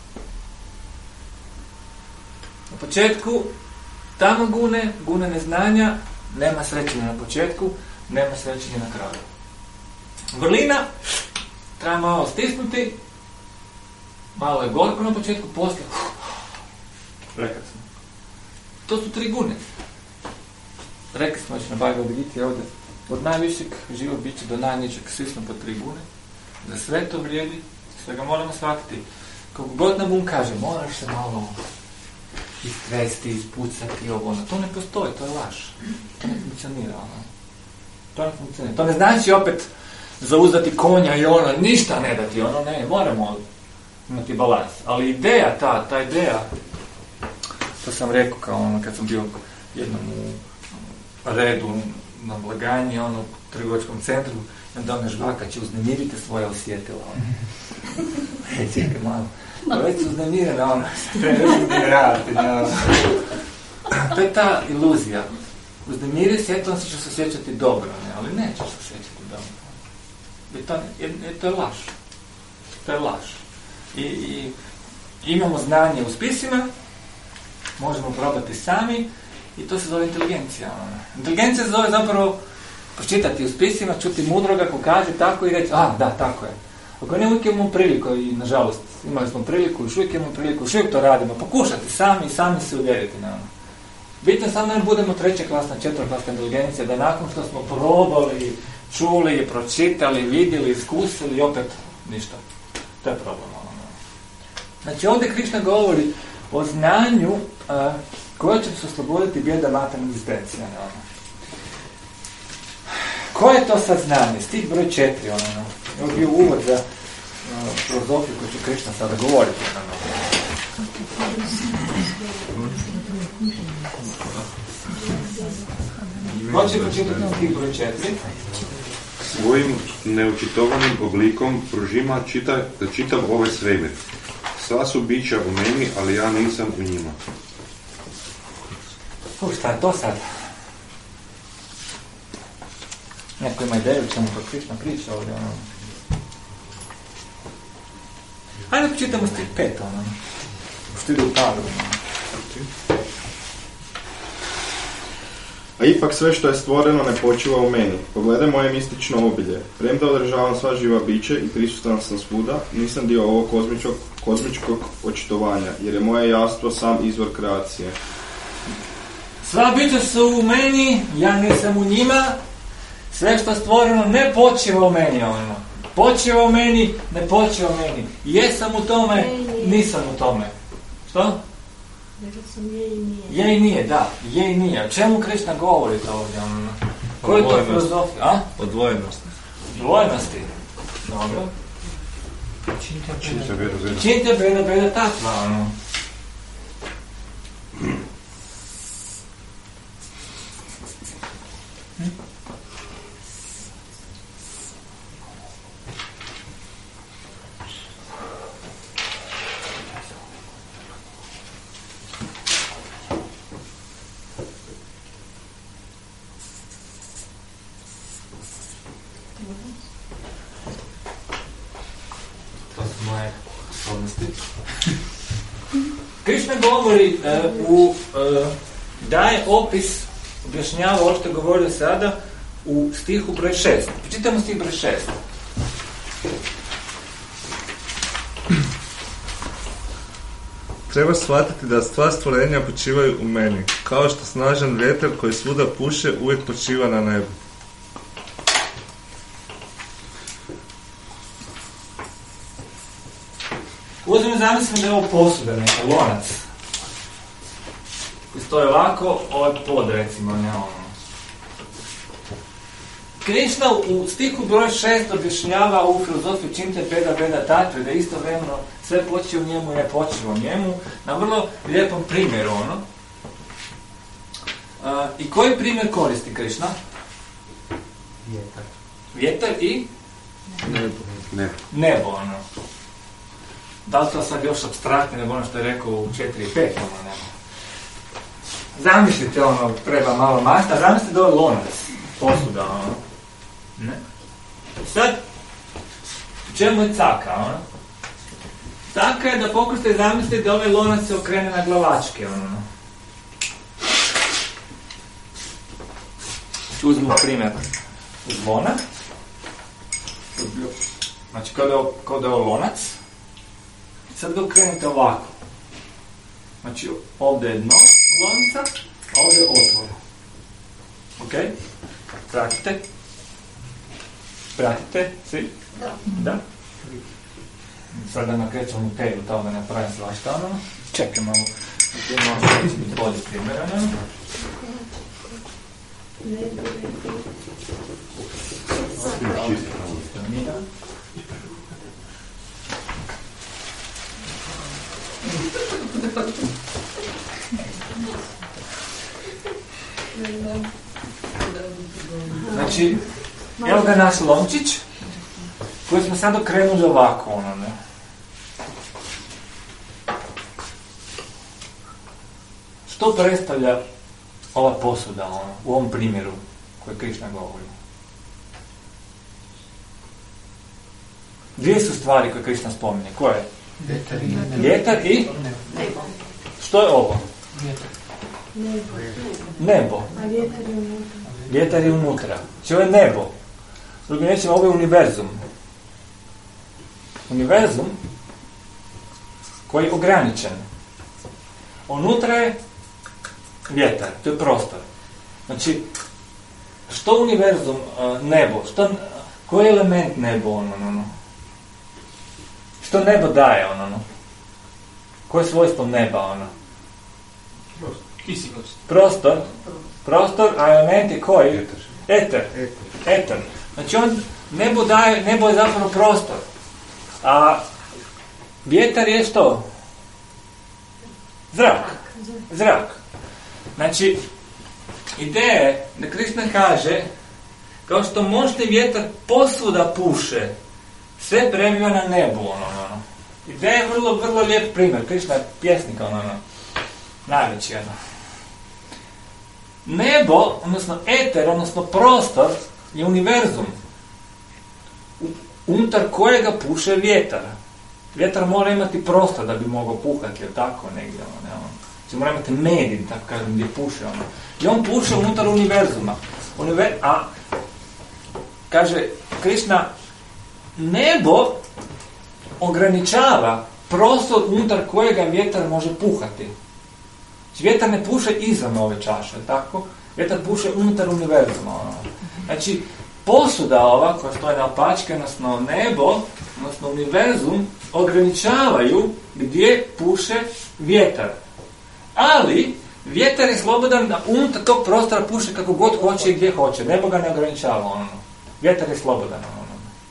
Na početku tamo gune, gune neznanja, nema sreće na početku, nema sreće na kraju. Vrlina, treba malo stisnuti, malo je gorko na početku, poslije, prekrasno. To su tri gune. Rekli smo već na Bhagavad Gita ovdje, od najvišeg živog bića do najnižeg, svi smo po tri gune. Za sve to vrijedi, sve ga moramo shvatiti. Kako god nam um kaže, moraš se malo istresti, ispucati, ovo, ono. To ne postoji, to je laž. To ne funkcionira, ono. To ne funkcionira. To ne znači opet zauzdati konja i ono, ništa ne dati, ono, ne, moramo imati balans. Ali ideja ta, ta ideja, to sam rekao kao ono, kad sam bio jednom u redu na blagajni, ono, u trgovačkom centru, i onda ona žvaka će uznemiriti svoje osjetila, ono. E, čekaj malo. To već su uznemirene, ono, treba još uznemiravati, ono. To je ta iluzija. Uznemiri se, eto on se će se osjećati dobro, ne, ali neće se osjećati dobro. Jer to, jer, jer to je laž. To je laž. I, i imamo znanje u spisima, možemo probati sami, i to se zove inteligencija. Ono. Inteligencija se zove zapravo pročitati u spisima, čuti mudroga ko kaže tako i reći, a da, tako je. Ako ne, uvijek imamo priliku, i nažalost imali smo priliku, još uvijek imamo priliku, još uvijek to radimo, pokušati sami i sami se uvjeriti na ono. Bitno samo da ne budemo trećeklasna, četvrtklasna inteligencija, da nakon što smo probali, čuli, pročitali, vidjeli, iskusili, opet ništa. To je problem. Ono. Znači ovdje Krišna govori o znanju uh, koje će se osloboditi bijeda materijalne egzistencije. Ono. Koje je to sad znanje? Stih broj četiri. Ono. Ovo je bio uvod za uh, filozofiju koju će Krišna sada govoriti. Ono. Hoće pročitati stih broj četiri. Svojim neočitovanim oblikom prožima čita, čitam ovaj svemir. Sva su bića u meni, ali ja nisam u njima. U, šta je to sad? Neko ima ideju čemu to Krišna priča ovdje, ono. Ajde počitamo stih pet, ono. Što ide u padu, ono. A ipak sve što je stvoreno ne počiva u meni. Pogledaj moje mistično obilje. Premda održavam sva živa biće i prisutan sam svuda, nisam dio ovog kozmičkog, kozmičkog očitovanja, jer je moje jastvo sam izvor kreacije. Sva bića su u meni, ja nisam u njima, sve što je stvoreno ne počiva u meni, ono. Počiva u meni, ne počiva u meni. Jesam u tome, nisam u tome. Što? Rekla sam je i nije. Je i nije, da. Je i nije. O čemu Krišna govori to ovdje? Koja je to filozofija? A? Odvojenosti. Odvojenosti. Dobro. Činte beda beda tatva, ono. Krišna govori e, u, e, daje opis, objašnjava ovo što je govorio sada u stihu broj šest. Čitamo stih broj šest. Treba shvatiti da sva stvorenja počivaju u meni, kao što snažan vjetar koji svuda puše uvijek počiva na nebu. Uzmimo zamislimo da je ovo posuda, neka lonac. Koji stoji ovako, ovaj pod recimo, ne ono. Krišna u stihu broj šest objašnjava u filozofiju Činte Peda Veda Tatve, da isto vremeno sve počeo u njemu i ne počeo u njemu, na vrlo lijepom primjeru ono. Uh, I koji primjer koristi Krišna? Vjetar. Vjetar i? Nebo. Nebo. Nebo, ono. Da li to sad još apstraktno nego ono što je rekao u četiri i pet, ono nebo? Zamislite, ono, treba malo masta, zamislite da je lonac, posuda, ono. Ne? Sad, u čemu je caka, ono? Caka je da pokušate zamisliti da ovaj lonac se okrene na glavačke, ono. Uzmimo primjer zvona. Znači, kao da je, kao da je ovo lonac. Sad ga okrenete ovako. Znači, ovdje je dno lonca, a ovdje je otvor. Ok? Pratite? Pratite? Svi? Da. Da? Sad da nakrećemo u teju, tamo da ne pravim svašta, ono. Čekaj malo. Gdje možda biti bolji primjer, ono. Ne, ne, ne. Znači, evo ga naš lončić, koji smo sad okrenuli ovako, ono, ne. Što predstavlja ova posuda, ono, u ovom primjeru koji Krišna govori? Dvije su stvari koje Krišna spominje. Koje? Vjetar i nebo. Vjetar i? Nebo. Što je ovo? Vjetar. Nebo. Nebo. A vjetar je unutra. Vjetar je unutra. Znači ovo je nebo. Drugim riječima, ovo je univerzum. Univerzum koji je ograničen. Unutra je vjetar, to je prostor. Znači, što univerzum, nebo, što, koji je element nebo, ono, ono? Što nebo daje, ono, ono? Koje je svojstvo neba, ono? Kisikost. Prostor, prostor, a element je koji? Eter. Eter. Eter. Znači on, nebo daje, nebo je zapravo prostor. A vjetar je što? Zrak. Zrak. Znači, ideja je da Krišna kaže, kao što možete vjetar posvuda puše, sve prebiva na nebu, ono, ono. Ideja je vrlo, vrlo lijep primjer. Krišna je pjesnik, ono, ono. Najveći, ono. Nebo, odnosno eter, odnosno prostor, je univerzum, unutar kojega puše vjetar. Vjetar mora imati prostor da bi mogao puhati, ili tako negdje, ono, ne, ono. Znači mora imati medij, tako kažem, gdje puše, ono. I on puše unutar univerzuma. Univer... A, kaže Krišna, nebo ograničava prostor unutar kojega vjetar može puhati. Znači, vjetar ne puše izvan ove čaše, tako? Vjetar puše unutar univerzuma. Ono. Znači, posuda ova, koja stoji na opačke, odnosno nebo, odnosno univerzum, ograničavaju gdje puše vjetar. Ali, vjetar je slobodan da unutar tog prostora puše kako god hoće i gdje hoće. Nebo ga ne ograničava. Ono. Vjetar je slobodan. Ono.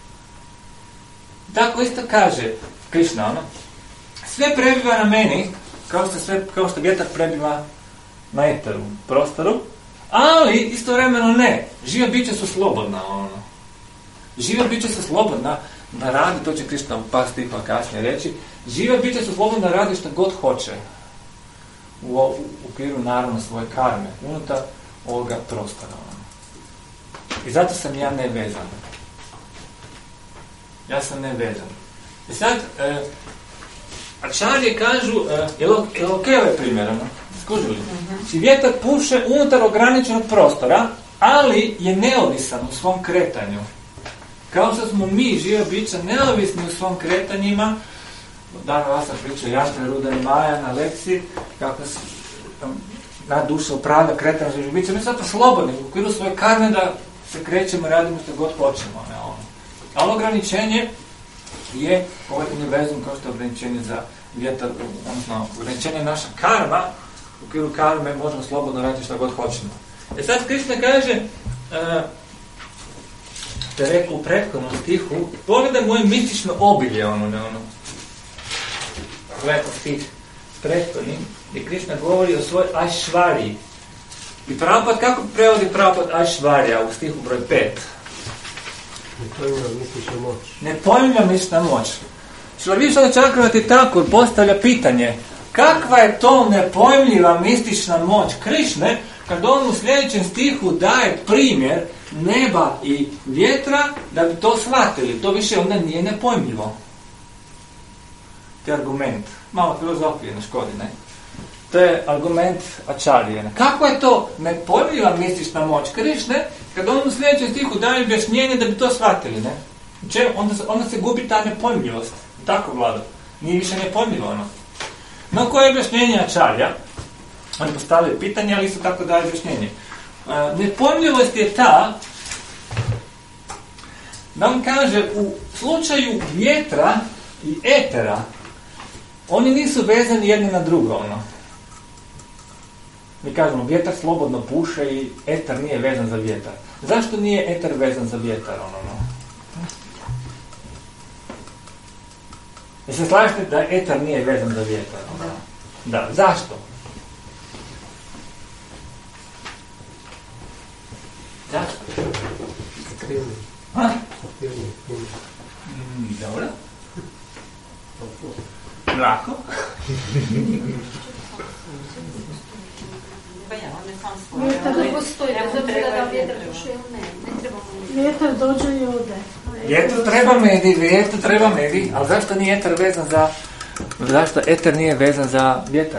Tako isto kaže Krišna, ono. Sve prebiva na meni, kao što, sve, kao što vjetar prebiva na eteru, prostoru, ali istovremeno ne. Živa bića su slobodna, ono. Živa bića su slobodna da radi, to će Krišna par stipa kasnije reći, živa bića su slobodna da radi što god hoće. U, u okviru naravno svoje karme, unutar ovoga prostora. Ono. I zato sam ja nevezan. Ja sam nevezan. I sad, e, Ačarje kažu, uh, je li je li ok ovaj primjer, ono? Skužili? Znači vjetar puše unutar ograničenog prostora, ali je neovisan u svom kretanju. Kao što smo mi, živa bića, neovisni u svom kretanjima. Dan vas sam pričao Jantra, Rudan i Maja na lekciji, kako se na duša upravlja kretanjem živa bića. Mi smo zato slobodni u okviru svoje karme da se krećemo i radimo što god hoćemo. Ne, ono. Ali ograničenje je povezano vezom kao što je ograničenje za vjetar, odnosno ograničenje naša karma, u okviru karme možemo slobodno raditi što god hoćemo. E sad Krišna kaže, uh, te rekao u prethodnom stihu, pogledaj moje mistično obilje, ono, ne ono. Gledajte stih prethodnim, gdje Krišna govori o svojoj Aishvariji. I Prabhupada, kako prevodi Prabhupada Aishvarija u stihu broj pet? Nepojmljiva mistična moć. Nepojmljiva mistična moć. Šrilavišana Čakravati Thakur postavlja pitanje, kakva je to nepojmljiva mistična moć Krišne, kad on u sljedećem stihu daje primjer neba i vjetra, da bi to shvatili. To više onda nije nepojmljivo. To je argument. Malo filozofije ne škodi, ne? To je argument Ačarije. Kako je to nepojmljiva mistična moć Krišne, kad on u sljedećem stihu daje objašnjenje da bi to shvatili, ne? Če, onda, onda se gubi ta nepojmljivost. Tako, Vlado. Nije više nepojmljivo ono. No, koje je objašnjenje Ačarija? On postavlja pitanje, ali isto tako daje objašnjenje. Uh, nepojmljivost je ta da on kaže u slučaju vjetra i etera oni nisu vezani jedni na drugo, ono. Mi kažemo, vjetar slobodno puše i eter nije vezan za vjetar. Zašto nije eter vezan za vjetar, ono, ono? Jeste slažete da eter nije vezan za vjetar, ono? Da, zašto? Zašto? Skrivni. Ha? Skrivni. Mm, dobro. Lako. Vjetar ne postoji, ne treba da vjetar puše ili ne. Ne treba mu. Vjetar dođe i ode. Vjetar treba medi, vjetar treba medi, ali zašto nije eter vezan za... Zašto eter nije vezan za vjetar?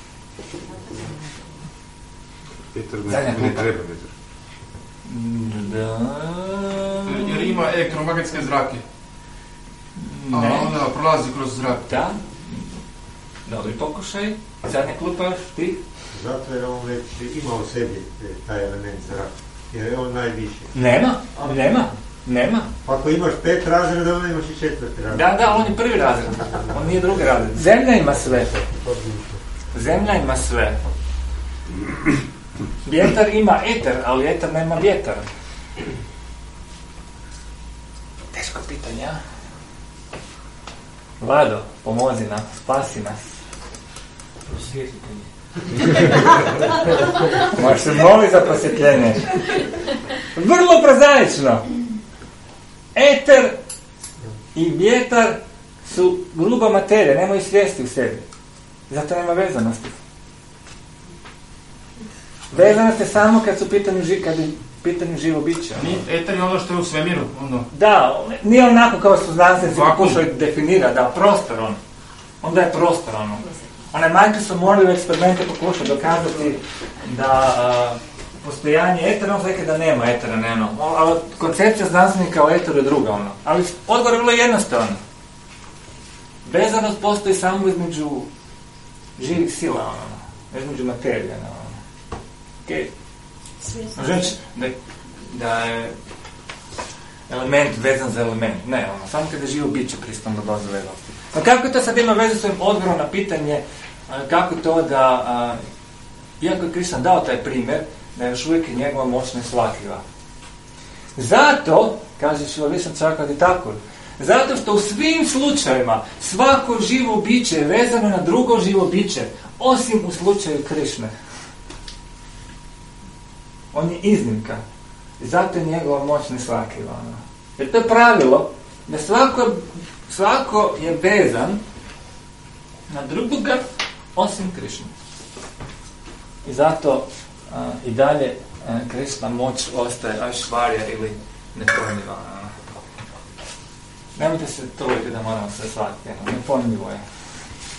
Vjetar ne, ne treba vjetar. Da... Jer ima elektromagnetske zrake. A Ne. onda prolazi kroz zrak. Da. Dobri pokušaj. Sad ne klupaš ti? Zato jer on već ima u sebi taj element zraka. Jer je on najviši. Nema, nema, nema. Ako imaš pet razreda, onda imaš i četvrti razred. Da, da, on je prvi razred. On nije drugi razred. Zemlja ima sve. Zemlja ima sve. Vjetar ima eter, ali eter nema vjetar. Teško pitanje, a? Vlado, pomozi nam, spasi nas. Prosvjetite mi. Možeš se moliti za prosvjetljenje. Vrlo prozaično. Eter i vjetar su gruba materija, nemaju svijesti u sebi. Zato nema vezanosti. Vezanost je samo kad su pitanju, kad je pitanju živo biće. Eter je ono što je u svemiru. Ono. Da, nije onako kao su znanstvenici pokušali definira, da, prostor on. Onda je prostor ono. Onaj Microsoft morali u eksperimente pokušati dokazati da uh, postojanje etera, on rekao da nema etera, ne ono. Ali koncepcija znanstvenika o eteru je druga ono. Ali odgovor je vrlo jednostavan. Vezanost postoji samo između živih sila ono, između materije ono. Okay. Znači, da, da je element vezan za element. Ne, ono, samo kada je živo biće pristano do doze vezanosti. No kako to sad ima veze s ovim odgovorom na pitanje kako to da, a, iako je Krišna dao taj primjer, da je još uvijek njegova moć neshvatljiva. Zato, kaže Šrilavišana Čakravati Thakur, zato što u svim slučajevima svako živo biće je vezano na drugo živo biće, osim u slučaju Krišne. On je iznimka. I zato je njegova moć neshvatljiva. Jer to je pravilo da svako, svako je vezan na drugoga osim Krišne. I zato a, i dalje a, Krišna moć ostaje Aishvarya ili nepojmljiva. Nemojte se truditi da moramo sve shvatiti. Nepojmljivo je.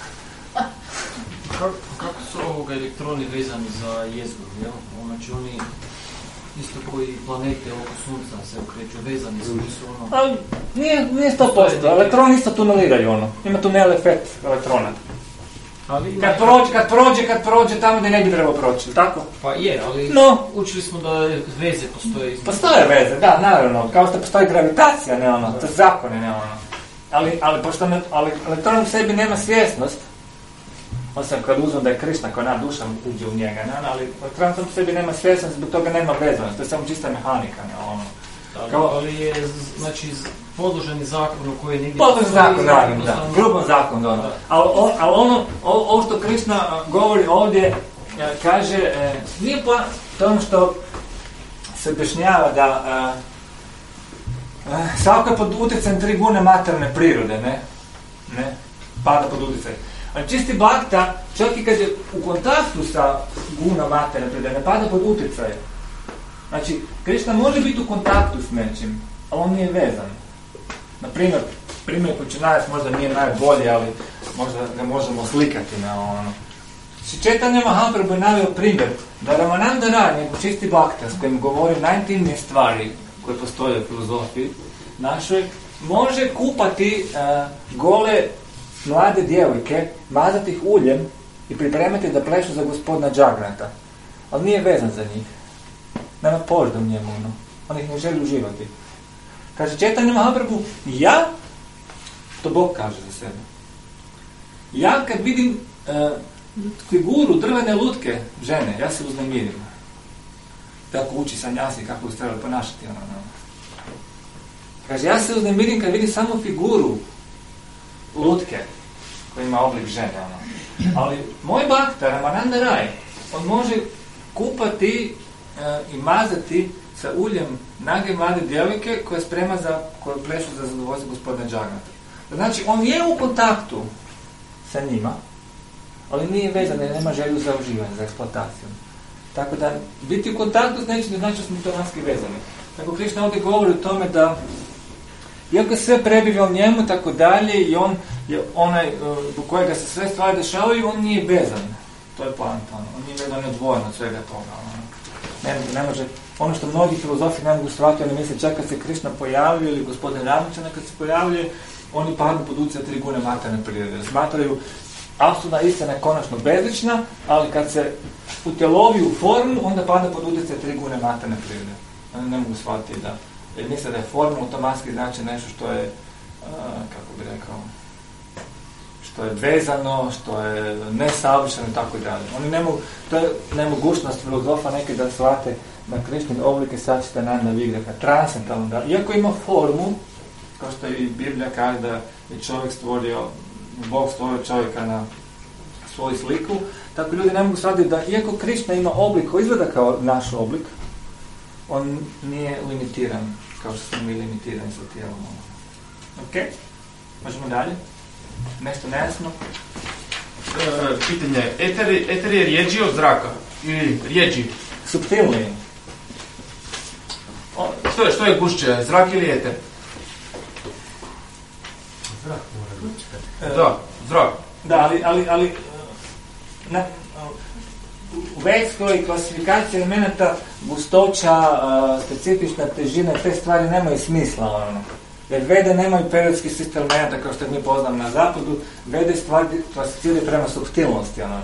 kako, kako su ovoga elektroni vezani za jezgru, jel? Znači oni isto koji planete oko Sunca se okreću, vezani su, nisu ono... Ali nije, nije sto posto, elektroni isto tuneliraju ono, ima tunel efekt elektrona. Ali, kad, prođe, kad prođe, kad prođe tamo gdje ne bi trebao proći, tako? Pa je, ali no. Učili smo da veze postoje između. Postoje veze, da, naravno, kao što postoji gravitacija, ne ono, to je zakone, ne ono. Ali, ali pošto ne, ali elektron u sebi nema svjesnost, osim kad uzmem da je Krišna koja nam duša uđe u njega, ne, ali elektron u sebi nema svjesnost, zbog toga nema vezanost, to je samo čista mehanika, ne ono. Kao, ali je, znači, podloženi zakonu koji negdje... Podloženi zakon, naravno, da, gruban zakon, da. Ali al ono, ovo što Krišna govori ovdje, kaže, e, nije pa to ono što se objašnjava da e, e, svako je pod utjecajem tri gune materne prirode, ne? Ne? Pada pod utjecaj. Ali čisti bhakta, čak i kad je u kontaktu sa guna materne prirode, ne pada pod utjecaj. Znači, Krišna može biti u kontaktu s nečim, ali on nije vezan. Na primjer, primjer koji će navesti možda nije najbolji, ali možda ga možemo slikati na ono. Chaitanya Mahaprabhu je naveo primjer da Ramananda Rai, nego čisti bhakta s kojim govori najintimnije stvari koje postoje u filozofiji našoj, može kupati uh, gole mlade djevojke, mazati ih uljem i pripremati da plešu za gospodina Džagrata. Ali nije vezan za njih. Nema požda u njemu, ono. On ih ne želi uživati. Kaže Chaitanya Mahaprabhu, ja, to Bog kaže za sebe, ja kad vidim uh, figuru drvene lutke žene, ja se uznemirim. Tako uči sanjasi kako se trebali ponašati. Ono, ono. Kaže, ja se uznemirim kad vidim samo figuru lutke koja ima oblik žene. Ono. Ali moj bhakta, Ramananda Rai, on može kupati uh, i mazati sa uljem nage mlade djevojke koja sprema za, koja plešu za zadovoljstvo gospodina Džagnata. Znači, on je u kontaktu sa njima, ali nije vezan, jer nema želju za uživanje, za eksploataciju. Tako da, biti u kontaktu s nečim ne znači da smo to vanjski vezani. Tako Krišna ovdje govori o tome da, iako sve prebiva u njemu, tako dalje, i on je onaj u kojega se sve stvari dešavaju, on nije vezan. To je poanta. On nije vezan i odvojen od svega toga. Ne, ne može, ono što mnogi filozofi ne mogu shvatiti, oni misle čak kad se Krišna pojavio ili gospodin Ramčana kad se pojavljuje, oni padnu pod utjecaj tri gune materne prirode. Smatraju apsolutna istina je konačno bezlična, ali kad se utjelovi u formu, onda pada pod utjecaj tri gune materne prirode. Oni ne mogu shvatiti da, jer misle da je forma automatski znači nešto što je, uh, kako bi rekao, što je vezano, što je nesavršeno i tako dalje. Oni ne mogu, to je nemogućnost filozofa neke da shvate da Krišnin oblike Sačitananda Vigraha, transcendentalno, da iako ima formu, kao što i Biblija kaže da je čovjek stvorio, Bog stvorio čovjeka na svoju sliku, tako ljudi ne mogu shvatiti da iako Krišna ima oblik koji izgleda kao naš oblik, on nije limitiran, kao što smo mi limitirani sa tijelom. Ok, možemo dalje? Nešto nejasno? E, pitanje je, eter, eter je rijeđi od zraka? Ili rijeđi? Suptilniji. O, što, je, što je gušće, zrak ili eter? Zrak mora biti. Da, zrak. Da, ali, ali, ali na, u vedskoj klasifikaciji elemenata gustoća, specifična težina, te stvari nemaju smisla. Ono. Jer Vede nemaju periodski sistem elemenata kao što mi poznamo na zapadu, Vede stvari klasificiraju prema suptilnosti. Ono.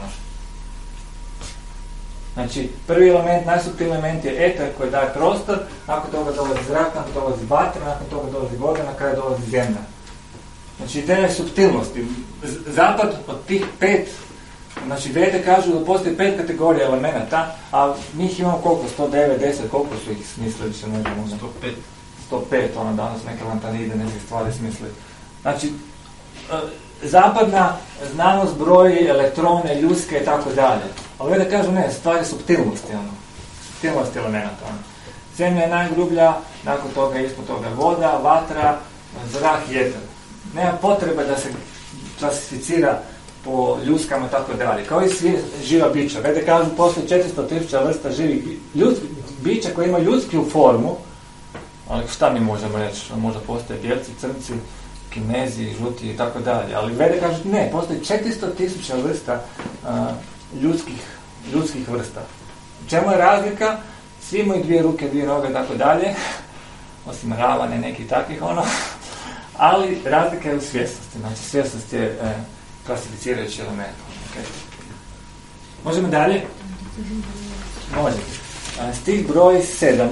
Znači, prvi element, najsuptilni element je eter koji daje prostor, nakon toga dolazi zrak, nakon toga dolazi vatra, nakon toga dolazi voda, na kraju dolazi zemlja. Znači, ideja je suptilnosti. Zapad od tih pet, znači Vede kažu da postoji pet kategorija elemenata, a njih imamo koliko? sto devedeset, koliko su ih smislili, se ne znam, sto pet. sto pet, ono danas neke lantanide, neke stvari smisli. Znači, zapadna znanost broji elektrone, ljuske i tako dalje. Ali Vede kažu ne, stvari suptilnosti, ono. Suptilnosti elemenata, ono. Zemlja je najgrublja, nakon toga ispod toga voda, vatra, zrak i eter. Nema potrebe da se klasificira po ljuskama i tako dalje. Kao i svi živa bića. Vede kažu postoji četiristo tisuća vrsta živih ljudskih bića koje imaju ljudsku formu, ali šta mi možemo reći? Možda postoje bijelci, crnci, kinezi, žuti i tako dalje. Ali Vede kažu ne, postoji četiristo tisuća vrsta a, ljudskih, ljudskih vrsta. U čemu je razlika? Svi imaju dvije ruke, dvije noge i tako dalje, osim ravane, nekih takvih ono, ali razlika je u svjesnosti. Znači svjesnost je e, klasificirajući element. Okay. Možemo dalje? Može. A, stih broj sedam.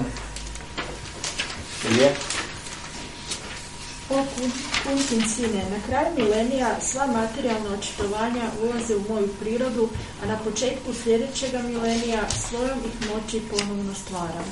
Je? O Kuntin sine, na kraju milenija sva materijalna očitovanja ulaze u moju prirodu, a na početku sljedećega milenija svojom ih moći ponovno stvaram.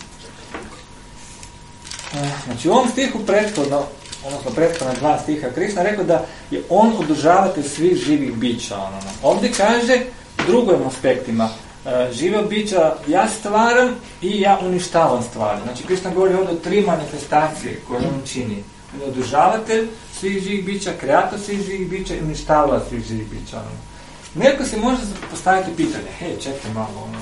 Znači u ovom stihu prethodno, odnosno prethodna dva stiha, Krišna rekao da je on održavatelj svih živih bića. Ono. Ovdje kaže drugim aspektima. Živa bića ja stvaram i ja uništavam stvari. Znači Krišna govori ovdje o tri manifestacije koje on čini. On je održavatelj svih živih bića, kreator svih živih bića i uništavalac svih živih bića. Neko se može postaviti pitanje, hej, čekaj malo, ono.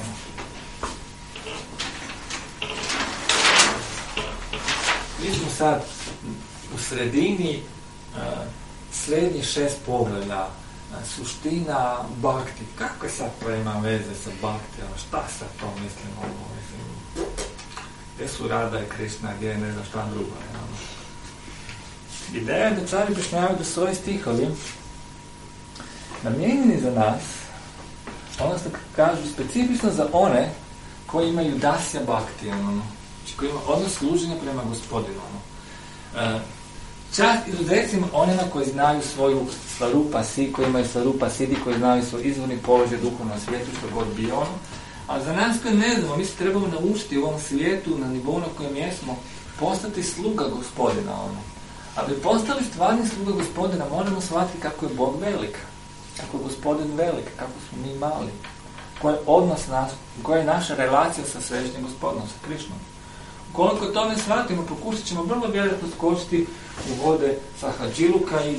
Mi smo sad u sredini uh, srednjih šest poglavlja, uh, suština bhakti. Kako sad to ima veze sa bhakti? Ono, šta sad to mislimo? Mislim, gdje su Rada i Krišna, gdje je ne znam šta drugo? Ono. Ideja je da cari objašnjavaju da su ovi stihovi namijenjeni za nas, odnosno kažu specifično za one koji imaju dasya bhakti, ono, koji ima odnos služenja prema gospodinu. Ono. Čast izuzecima onima koji znaju svoju svarupa si, koji imaju svarupa sidi, koji znaju svoj izvorni položaj duhovnom svijetu, što god bi ono. A za nas koji ne znamo, mi se trebamo naučiti u ovom svijetu, na nivou na kojem jesmo, postati sluga gospodina. Ono. A da bi postali stvarni sluga gospodina, moramo shvatiti kako je Bog velik, kako je gospodin velik, kako smo mi mali, koji je odnos nas, koja je naša relacija sa svešnjim gospodinom, sa Krišnom. Koliko to ne shvatimo, pokušat ćemo vrlo vjerojatno skočiti u vode sa hadžiluka i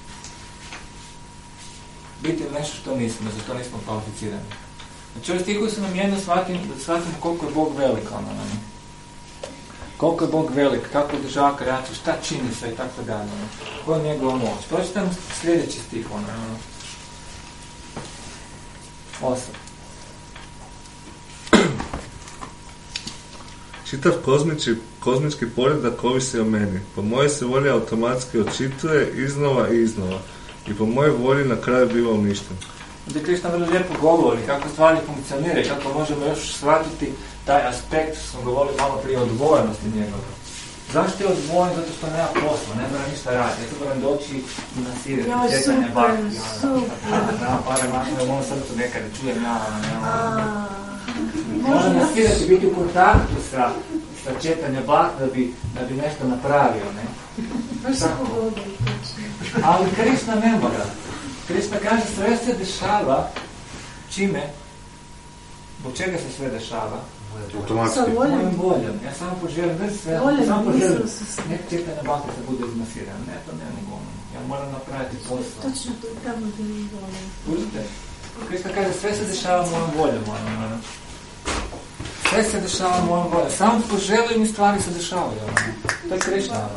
biti nešto što nismo, za to nismo kvalificirani. Znači, ovi stihovi su nam jedno shvatimo, da shvatimo koliko je Bog velik, ono, ono. Koliko je Bog velik, kako održava kreaciju, šta čini sve i tako dalje, ono. Koja je njegova moć. Pročitam sljedeći stih, ono, ono. Osam. Čitav kozmički, kozmički poredak ovisi o meni. Po moje se volji automatski očituje iznova i iznova. I po mojoj volji na kraju biva uništen. Gdje Krišna vrlo lijepo govori kako stvari funkcioniraju, kako možemo još shvatiti taj aspekt, što smo govorili malo prije, odvojenosti njegove. Zašto je odvojen? Zato što nema posla, ne mora ništa raditi. Ja tu moram doći i nasirati, čekanje bakti. Da, pare mašne, moram srcu nekada čujem, ja, ja, moram nasirati, biti u kontaktu sa, sa četanje bakti da bi, da bi nešto napravio, ne? Ali Krišna ne mora. Krišna kaže, sve se dešava, čime? Zbog čega se sve dešava? Automatski. Mojim voljom. Ja samo poželim, ne sve, samo poželim. Nek četanje bakti se bude izmasiran. Ne, to ne mogu. Ja moram napraviti posao. Točno to je tamo gdje mi volim. Užite? Krišna kaže, sve se dešava mojim voljom. Sve se dešava mojim voljom. Samo poželim i stvari se dešavaju. To je Krišna.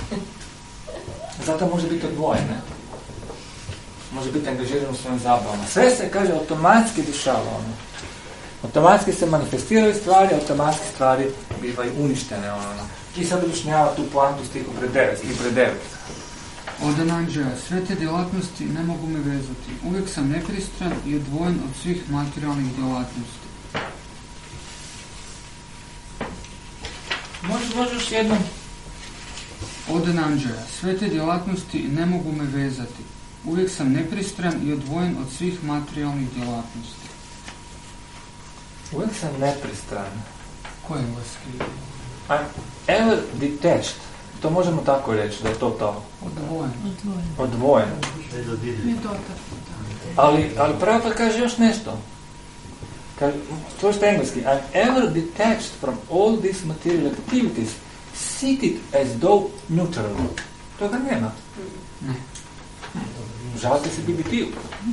Zato može biti odvojen, ne? Može biti angažiran u svojim zabavama. Sve se, kaže, automatski dešava. Ono. Automatski se manifestiraju stvari, automatski stvari bivaju uništene. Ono. I sad objašnjava tu poantu stihu pred devet. I pred devet. Od Anandžaja, sve te djelatnosti ne mogu me vezati. Uvijek sam nepristran i odvojen od svih materijalnih djelatnosti. Možeš, možeš još jednom? Od Anandžaja, sve te djelatnosti ne mogu me vezati. Uvijek sam nepristran i odvojen od svih materijalnih djelatnosti. Uvijek sam nepristran. Ko je vas krivo? I'm ever detached. To možemo tako reći, da je to to. Odvojen. Odvojen. Ali, ali pravo pa kaže još nešto. Kaže, to što je engleski. I'm ever detached from all these material activities, seated as though neutral. Toga nema. Ne. Žalite se B B T-u.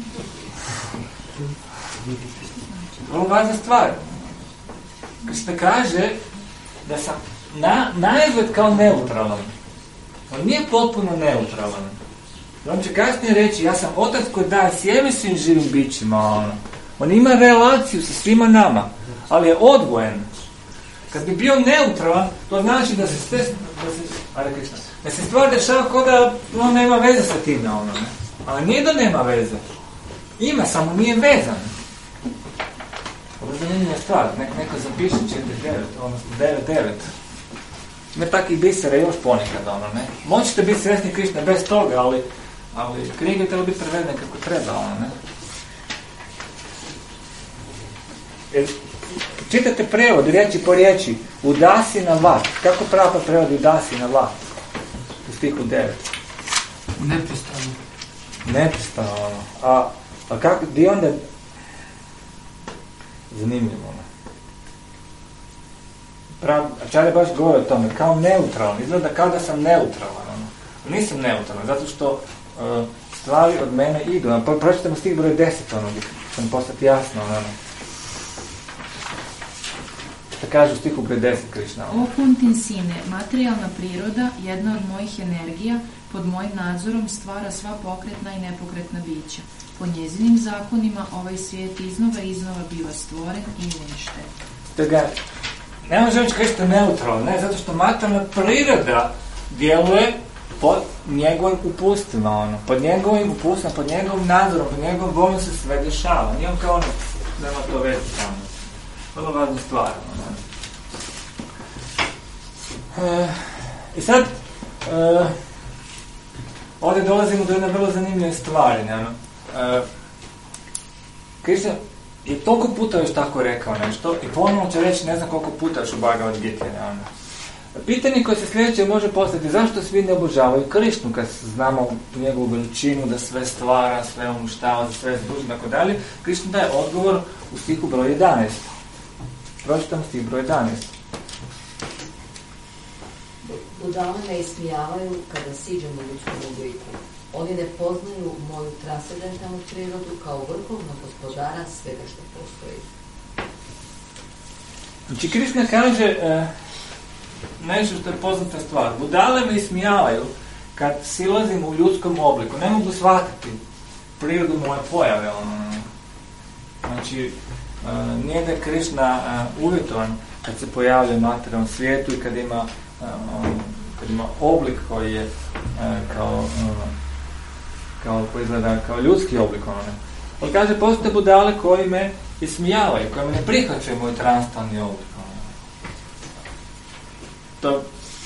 Vrlo važna stvar. Krišna kaže da sam na, na izgled kao neutralan. On nije potpuno neutralan. On će kasnije reći, ja sam otac koji daje sjeme svim živim bićima, ono. On ima relaciju sa svima nama, ali je odvojen. Kad bi bio neutralan, to znači da se sve, da se, ajde Krišna, da se stvar dešava kao da on nema veze sa tim, ono, ne? Ali nije da nema veze. Ima, samo nije vezan. Ovo je zanimljiva stvar, Nek, neko zapiše četiri devet, odnosno devet devet. Ima takvih bisera još ponekad, ono, ne? Možete biti sretni Krišna bez toga, ali, ali knjiga je trebala biti prevedena kako treba, ono, ne? Jer, čitate prevod, riječi po riječi, udasi na vat. Kako pravo prevodi udasi na vat? U stihu devet. Neprestano. Neprestano, ono. A, a kako, di onda... Zanimljivo, ono. Prav, Ačarja baš govori o tome, kao neutralan. Izgleda kao da sam neutralan, ono. Nisam neutralan, zato što uh, stvari od mene idu. Ono. Pročitamo stih broj deset, ono, gdje sam postati jasno, ono. Što kaže u stihu broj deset Krišna. O Kuntin sine, materijalna priroda, jedna od mojih energija, pod mojim nadzorom stvara sva pokretna i nepokretna bića. Po njezinim zakonima ovaj svijet iznova i iznova biva stvoren i uništen. Stoga, ne možemo reći Krišna neutralan, ne, zato što materijalna priroda djeluje pod njegovim upustima, ono, pod njegovim upustima, pod njegovim nadzorom, pod njegovom voljom se sve dešava. Nije on kao ono, nema to već tamo. Vrlo važna stvar. E, I sad, e, ovdje dolazimo do jedne vrlo zanimljive stvari. Ne, e, Krišna je toliko puta još tako rekao nešto i ponovno će reći ne znam koliko puta još u Bhagavad Gita. Pitanje koje se sljedeće može postaviti, zašto svi ne obožavaju Krišnu kad znamo njegovu veličinu, da sve stvara, sve uništava, da sve zbuži, tako dalje. Krišna daje odgovor u stihu broj jedanaest. Pročitam stih broj jedanaest. Budale me ismijavaju kada siđem u ljudskom obliku. Oni ne poznaju moju transcendentalnu prirodu kao vrhovnog gospodara svega što postoji. Znači, Krišna kaže e, nešto što je poznata stvar. Budale me ismijavaju kad silazim u ljudskom obliku. Ne mogu shvatiti prirodu moje pojave. Ono. Znači, Uh, nije da je Krišna uh, uvjetovan kad se pojavlja u materijalnom svijetu i kad ima, uh, um, kad ima oblik koji je uh, kao, uh, kao, koji izgleda kao ljudski oblik. Ono. Ali kaže, postoje budale koji me ismijavaju, koji me ne prihvaćaju moj transtalni oblik. Ono. To,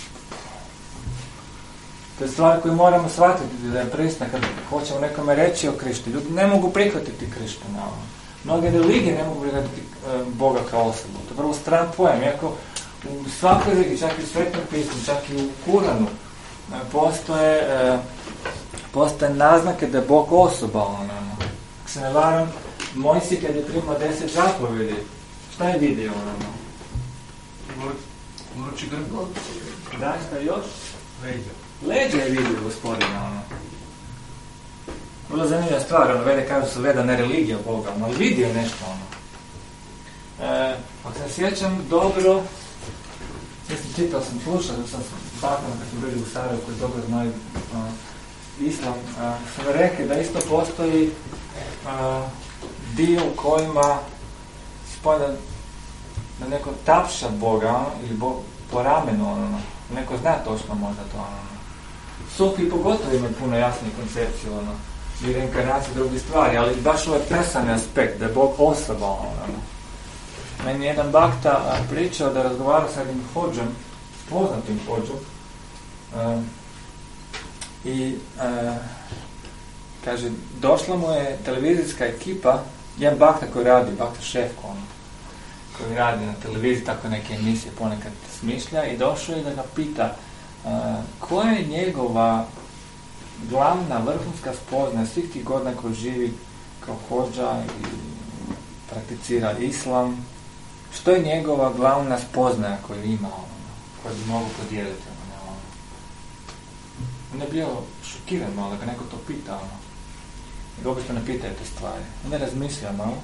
to je stvar koju moramo shvatiti, da je prisna kad hoćemo nekome reći o Krišni. Ljudi ne mogu prihvatiti Krišnu. Ono. Mnoge religije ne mogu prihvatiti e, Boga kao osobu. To je vrlo stran pojam. Iako u svakoj religiji, čak i u Svetom pismu, čak i u Kuranu, e, postoje, e, postoje naznake da je Bog osoba. Ono. Ako se ne varam, Mojsije kad je primao deset zapovjedi, šta je vidio? Ono? Uruči grbo. Da, šta još? Leđa. Leđa je vidio Gospodina. Ono. Vrlo zanimljiva stvar, ono, Vede kažu su Veda ne religija Boga, ali vidio nešto, ono. E, ako se sjećam dobro, mislim, čitao sam, slušao sam s bakom kad smo bili u Sarajevu koji dobro znaju uh, islam, uh, sam rekao da isto postoji uh, dio u kojima spojno da neko tapša Boga, ono, ili Bog po ramenu, ono, neko zna točno možda to, ono. Sufi pogotovo imaju puno jasnije koncepcije, ono, i reinkarnacije drugi stvari, ali baš ovaj presani aspekt, da je Bog osoba, ono. Meni je jedan bakta pričao da razgovara sa jednim hođom, poznatim hođom, uh, i uh, kaže, došla mu je televizijska ekipa, jedan bakta koji radi, bakta Šefko, ono, koji radi na televiziji, tako neke emisije ponekad smišlja, i došao je da ga pita uh, koja je njegova glavna vrhunska spoznaja svih tih godina koji živi kao hođa i prakticira islam, što je njegova glavna spoznaja koju ima, ono, koju bi mogu podijeliti. Ono, ono. On je bio šokiran malo da ga neko to pita. Ono. I obično ne pitaju te stvari. On je razmislio malo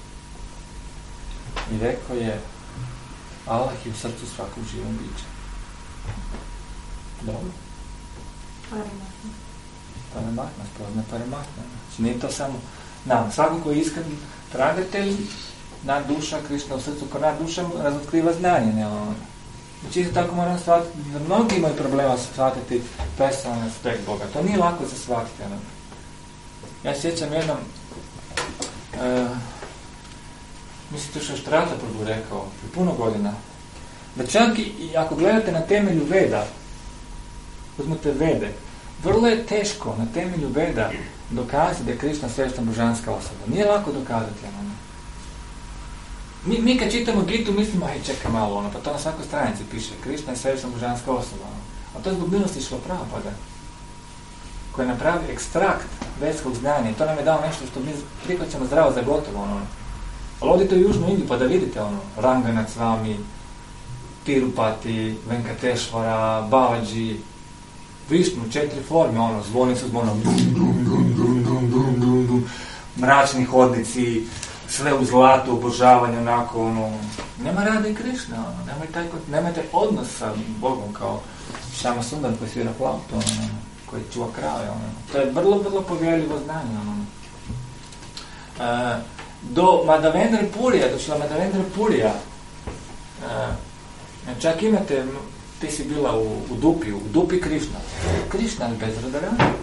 i rekao je, Allah je u srcu svakog živog bića. Dobro. Paramatma, spozna Paramatma. Znači nije to samo nam. Svako koji je iskren tragatelj, nad duša, Krišna u srcu, ko nad duša razotkriva znanje. Ne, ono. Znači isto tako moram shvatiti, da mnogi imaju problema shvatiti personalni aspekt Boga. To nije lako za shvatiti. Ne. Ja sjećam jednom, uh, mislim to što je Štrata Prabhu rekao, puno godina, da čak i ako gledate na temelju Veda, uzmete Vede, vrlo je teško na temelju Veda dokazati da je Krišna svešta božanska osoba. Nije lako dokazati. Ono. Mi, mi kad čitamo Gitu mislimo, hej čekaj malo, ono, pa to na svakoj stranici piše, Krišna je svešta božanska osoba. Ono. A to je zbog milosti Šrila Prabhupada, koji je napravio ekstrakt vedskog znanja i to nam je dao nešto što mi prihvaćamo zdravo za gotovo. Ono. Ali odite u Južnu Indiju pa da vidite ono, Ranganath Swami, Tirupati, Venkateshvara, Balaji, Višnu, četiri forme, ono, zvoni su zvonom, dum, dum, dum, dum, dum, dum, dum, dum, mračni hodnici, sve u zlatu, obožavanje, onako, ono, nema Rade i Krišne, ono, nemaj taj, nemajte odnos sa Bogom kao Šama Sundan koji svira flautu, ono, koji čuva krave, ono, to je vrlo, vrlo povjerljivo znanje, ono. E, do Madhavendra Purija, do Šrila Madhavendra Purija, e, čak imate, ti si bila u, u Dupi, u Dupi Krišna. Krišna, ali bez Radharani.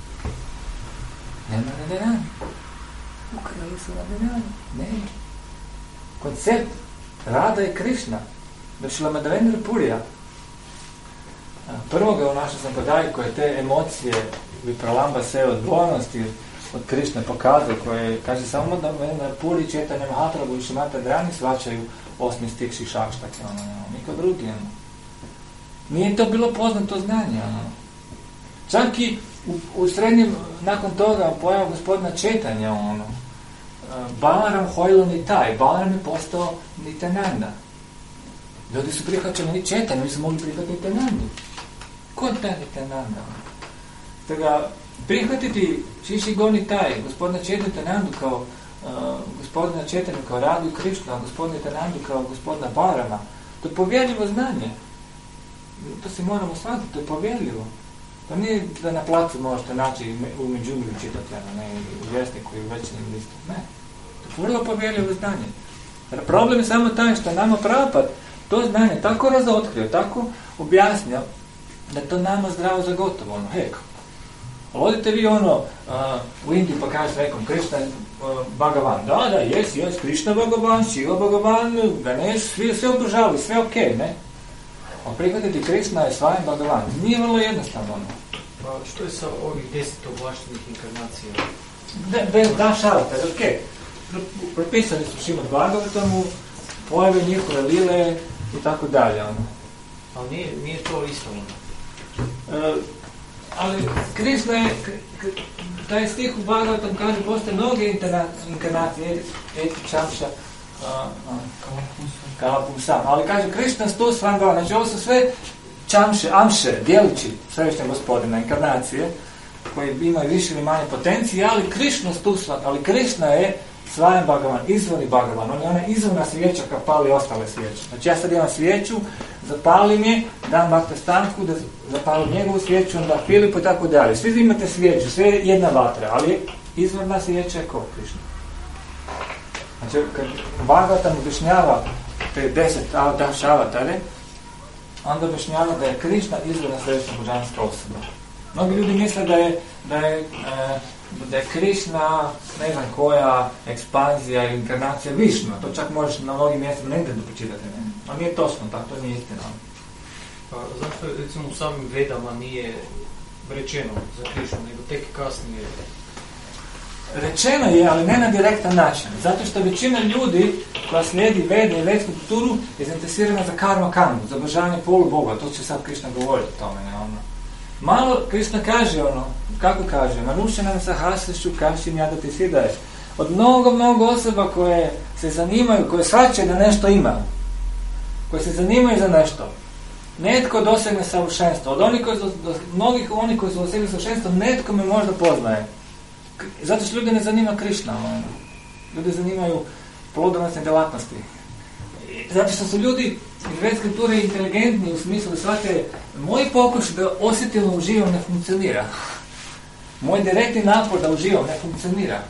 Nema Radharani. U kraju su Radharani. Ne. Koncept Rada i Krišna, do Šrila Madhavendra Purija, prvoga u našoj Sampradaju koje te emocije Vipralamba se odvojnosti od Krišne pokazao, koje kaže samo da Madhavendra Puri, Četanja Mahaprabhu i Šrimata Drani svačaju osmi stikši šakštake, ono, ono, niko drugi, ono. Nije to bilo poznato znanje, ono. Čak i u, u srednjem, nakon toga pojava gospodina Četanja, ono, Balaram hojilo ni taj, Balaram je postao Nityananda. Ljudi su prihvaćali ni Četanje, oni su mogli prihvatiti Nityanandu. Ko je taj Nityananda? Toga, prihvatiti Šiši Goni taj, gospodina Četanjandu kao uh, gospodina Četanja kao Radu i Krišnu, a gospodina Nityanandu kao gospodina Balarama, to je povjerljivo znanje. To se moramo shvatiti, to je povjerljivo. To nije da na placu možete naći u Međumilju čitati, ne, u Vjesniku i u Večernjem listu. Ne. To je vrlo povjerljivo znanje. Problem je samo taj što nama Prabhupada to znanje tako razotkrio, tako objasnio, da to nama zdravo za gotovo, ono, hek. Odite vi ono, uh, u Indiji pa kažete nekom, Krišna uh, Bhagavan, da, da, jes, jes, Krišna Bhagavan, Shiva Bhagavan, Ganesh, svi sve obožavaju, sve okej, okay, ne? A prihvatiti Krišna je Svayam Bhagavan. Nije vrlo jednostavno ono. Pa što je sa ovih deset ovlaštenih inkarnacija? Bez da šalata, okej. Okay. Propisani su Šrimad Bhagavatamu, pojave njihove lile i tako dalje, ono. Ali nije, nije to isto ono. Uh, ali Krišna je, k- k- taj stih u Bhagavatam kaže, postoje mnoge inkarnacije, Eti Čamša, Kalapum Sam, ali kaže Krišna sto Svangava, znači ovo su sve čamše, amše, djelići svevišnjeg gospodina, inkarnacije, koji imaju više ili manje potencije, ali Krišna sto Svangava, ali Krišna je Svayam Bhagavan, izvorni Bhagavan, on je ona izvorna svijeća kad pali ostale svijeće. Znači ja sad imam svijeću, zapalim je, dam Bhakta Stanku, da zapalim njegovu svijeću, onda Filipu i tako dalje. Svi imate svijeću, sve je jedna vatra, ali izvorna svijeća je ko Krišna. Znači, kad Bhagavatam objašnjava te deset avatare, onda objašnjava da je Krišna izvorna svešta božanska osoba. Mnogi ljudi misle da je, da je, da je Krišna, ne znam koja, ekspanzija ili inkarnacija Višnu. To čak možeš na mnogim mjestima negdje da počitati. Ne? A nije točno, tako to nije istina. Pa zašto recimo u samim Vedama nije rečeno za Krišnu, nego tek kasnije? Rečeno je, ali ne na direktan način. Zato što većina ljudi koja slijedi Vede i vedsku kulturu je zainteresirana za karma kandu, za obožavanje poluboga. To će sad Krišna govoriti o tome. Ne, ono. Malo Krišna kaže ono, kako kaže, Manušenam sahasrešu kašim jadati sidaješ. Od mnogo, mnogo osoba koje se zanimaju, koje shvaćaju da nešto ima, koje se zanimaju za nešto, netko dosegne savršenstvo. Od onih koji su, do, mnogih onih koji su dosegli savršenstvo, netko me možda poznaje. Zato što ljudi ne zanima Krišna. Ono. Ljudi zanimaju plodonosne djelatnosti. Zato što su ljudi iz vedske kulture inteligentni u smislu da shvate moj pokušaj da osjetilno uživam ne funkcionira. Moj direktni napor da uživam ne funkcionira.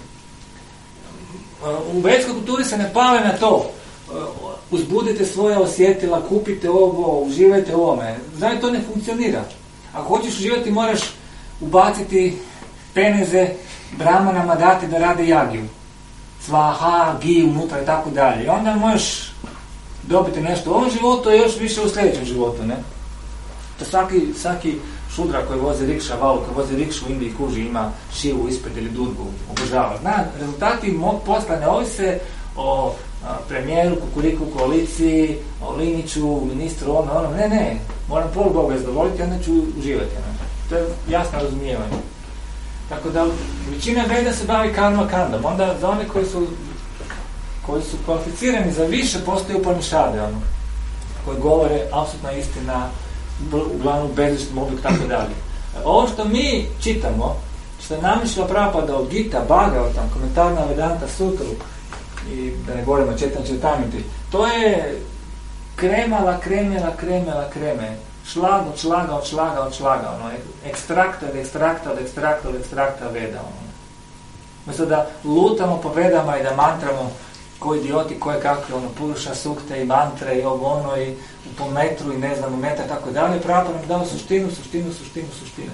U vedskoj kulturi se ne pale na to. Uzbudite svoje osjetila, kupite ovo, uživajte u ovome. Znači, to ne funkcionira. Ako hoćeš uživati, moraš ubaciti peneze brahmanama, dati da rade jagiju. Svaha, gi, unutra i tako dalje. I onda možeš dobiti nešto u ovom životu, a još više u sljedećem životu, ne? To svaki, svaki šudra koji vozi rikša, valu koji vozi rikšu u Indiji kuži ima šivu ispred ili dudbu, obožava. Zna, rezultati mog posla ne ovise o a, premijeru, kukuriku koaliciji, o Liniću, ministru, ono, ono, ne, ne, moram prvo Boga zadovoljiti, onda ću uživati, ne? To je jasno razumijevanje. Tako da, većina veda se bavi karma kandom, onda za one koji su, koji su kvalificirani za više, postoje Upanishade, ono, koji govore apsolutna istina, uglavnom bezličnim oblik, tako dalje. Ovo što mi čitamo, što je namišljala Prabhupada od Gita, Bhagavatam, komentar na Vedanta Sutru, i da ne govorimo Četan Četamiti, to je kremala, kremela, kremela, kreme. Šlag od šlaga, od šlaga, od šlaga, ono, ekstrakta od ekstrakta, od ekstrakta, od ekstrakta veda, ono. Mislim da lutamo po vedama i da mantramo ko idioti, koje kakve, ono, puruša sukte i mantre i ovo ono i po metru i ne znam, u metar, tako dalje, Prabhupada nam dao suštinu, suštinu, suštinu, suštinu.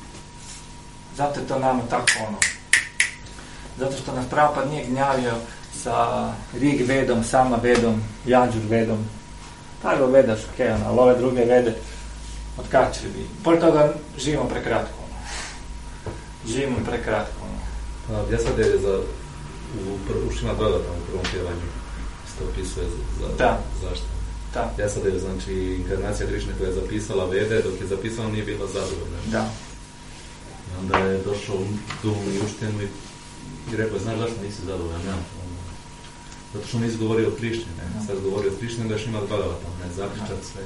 Zato je to nama tako, ono. Zato što nas Prabhupada nije gnjavio sa Rig vedom, Sama vedom, Jađur vedom. Tako veda su okej, ali ove druge vede otkačili bi. Pored toga živimo prekratko. Živimo prekratko. Ja sad je za u Ušima Bhagavatam u prvom pjevanju što opisuje za, da. zašto. Da. Ja sad je, znači, inkarnacija Krišne koja je zapisala vede, dok je zapisala nije bila zadovoljna. Da. I onda je došao tu u Uštenu i, i rekao, znaš zašto nisi zadovoljan? Ja. Zato što nisi govorio o Krišni, ne? Sad govorio o Krišni, da još ima Bhagavatam, ne? Zapričat sve.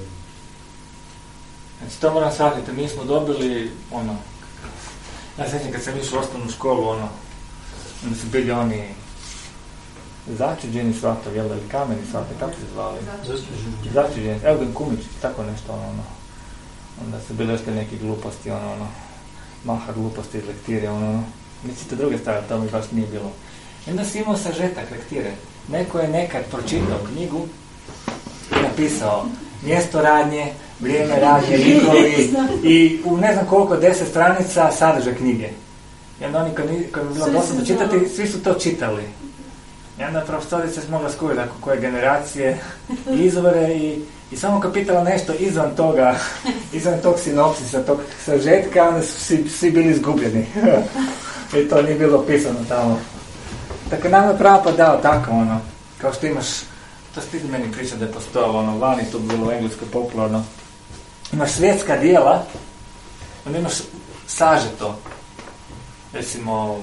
Znači, to moram shvatiti, mi smo dobili, ono, ja sjećam kad sam išao u osnovnu školu, ono, onda su bili oni začuđeni svatovi, jel da, ili kameni svatovi, kako se zvali? Začuđeni. Začuđeni, Eugen Kumić, tako nešto, ono, ono. Onda su bili još te neki gluposti, ono, ono, maha gluposti iz lektire, ono, ono. Mislite druge stvari, to mi baš nije bilo. I onda si imao sažetak lektire. Neko je nekad pročitao knjigu i napisao mjesto radnje, vrijeme radnje, likovi i u ne znam koliko deset stranica sadržaj knjige. I onda oni kad mi je bilo dosadno čitati, svi su to čitali. I onda profesorica se mogla skuviti ako koje generacije i izvore i, i samo kad pitala nešto izvan toga, izvan tog sinopsisa, tog sažetka, onda su svi, svi bili izgubljeni. I to nije bilo pisano tamo. Dakle, nam je Prabhupada dao tako, ono, kao što imaš, to ste ti meni priča da je postojalo, ono, vani to bilo u Engleskoj popularno. Imaš svjetska dijela, onda imaš sažeto, recimo,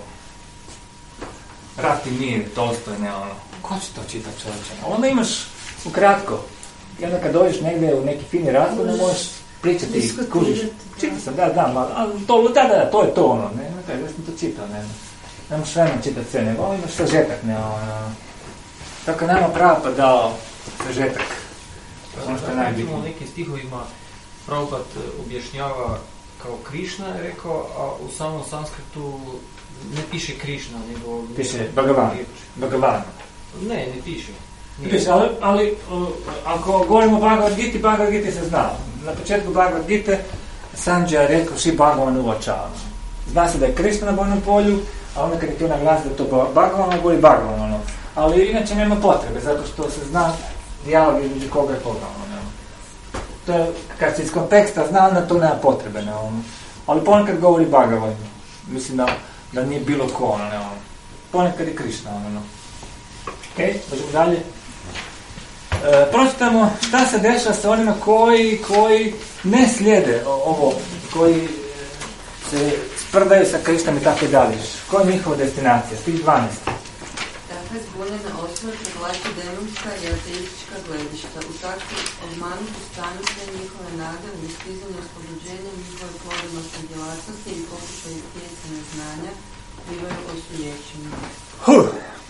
Rat i mir, Tolstoj, ne, ono, ko će to čitati, čovječe? Onda imaš ukratko, i onda kad dođeš negdje u neki fini razgovor, ne možeš pričati i kužiš. Čitao sam, da, da, ma, to, da, da, to je to, ono, ne, ne, kaj, da sam to čitao, ne, ne možeš vremena čitati sve, nego ovo imaš sažetak, ne, ono, tako nama Prabhupada dao sažetak, ono što je najbitnije. U nekim stihovima Prabhupada objašnjava kao Krišna je rekao, a u samom sanskritu ne piše Krišna, nego... Piše Bhagavan. Bhagavan. Ne, ne piše. Piše, ali, ali uh, ako govorimo o Bhagavad Gita, Bhagavad Gita se zna. Na početku Bhagavad Gita Sanđa je rekao Šri Bhagavan uvačava. Zna se da je Krišna na bojnom polju, a onda kad je htio naglasiti da je to Bhagavan, govori Bhagavan, ono. Ali inače nema potrebe, zato što se zna dijalog između koga je koga, ono. To je, kad se iz konteksta zna, onda to nema potrebe, ne, ono. Ali ponekad govori Bhagavan. Mislim da da nije bilo ko, ono, ne, ono. Ponekad je Krišna, ono. Ok, dođemo dalje. E, pročitamo šta se dešava sa onima koji, koji ne slijede ovo, koji se sprdaju sa Krišnom i tako dalje. Koja je njihova destinacija? Stih dvanaest. Takva zboljena osnova privlači demonska i ateistička gledišta. U takvu obmanutu stanju sve njihove nade u istizanju oslobođenja njihove plodonosne djelatnosti i pokušaju stjecanja znanja bivaju osujećeni. Huh.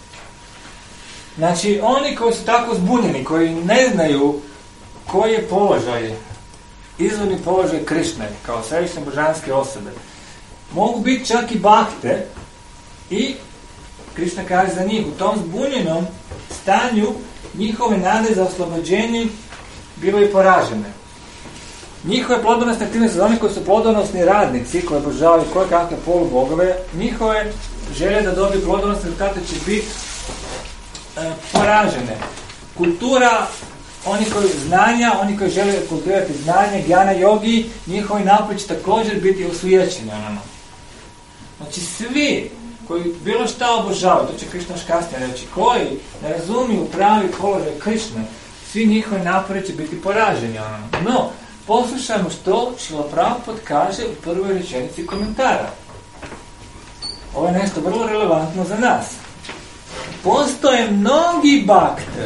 Znači, oni koji su tako zbunjeni, koji ne znaju koji je položaj, izvorni položaj Krišne, kao svevišnje božanske osobe, mogu biti čak i bakte i Krišna kaže za njih, u tom zbunjenom stanju njihove nade za oslobođenje bilo i poražene. Njihove plodonosne aktivnosti, za oni koji su plodonosni radnici, koji obožavaju koje kakve polubogove, njihove želje da dobiju plodonosne rezultate će biti e, poražene. Kultura, oni koji znanja, oni koji žele kultivirati znanje, gjana, jogi, njihovi napori će također biti osvijećeni. Znači svi koji bilo šta obožavaju, to će Krišna još kasnije reći, koji ne razumiju pravi položaj Krišne, svi njihovi napori će biti poraženi. No, poslušajmo što Šrila Prabhupada kaže u prvoj rečenici komentara. Ovo je nešto vrlo relevantno za nas. Postoje mnogi bakte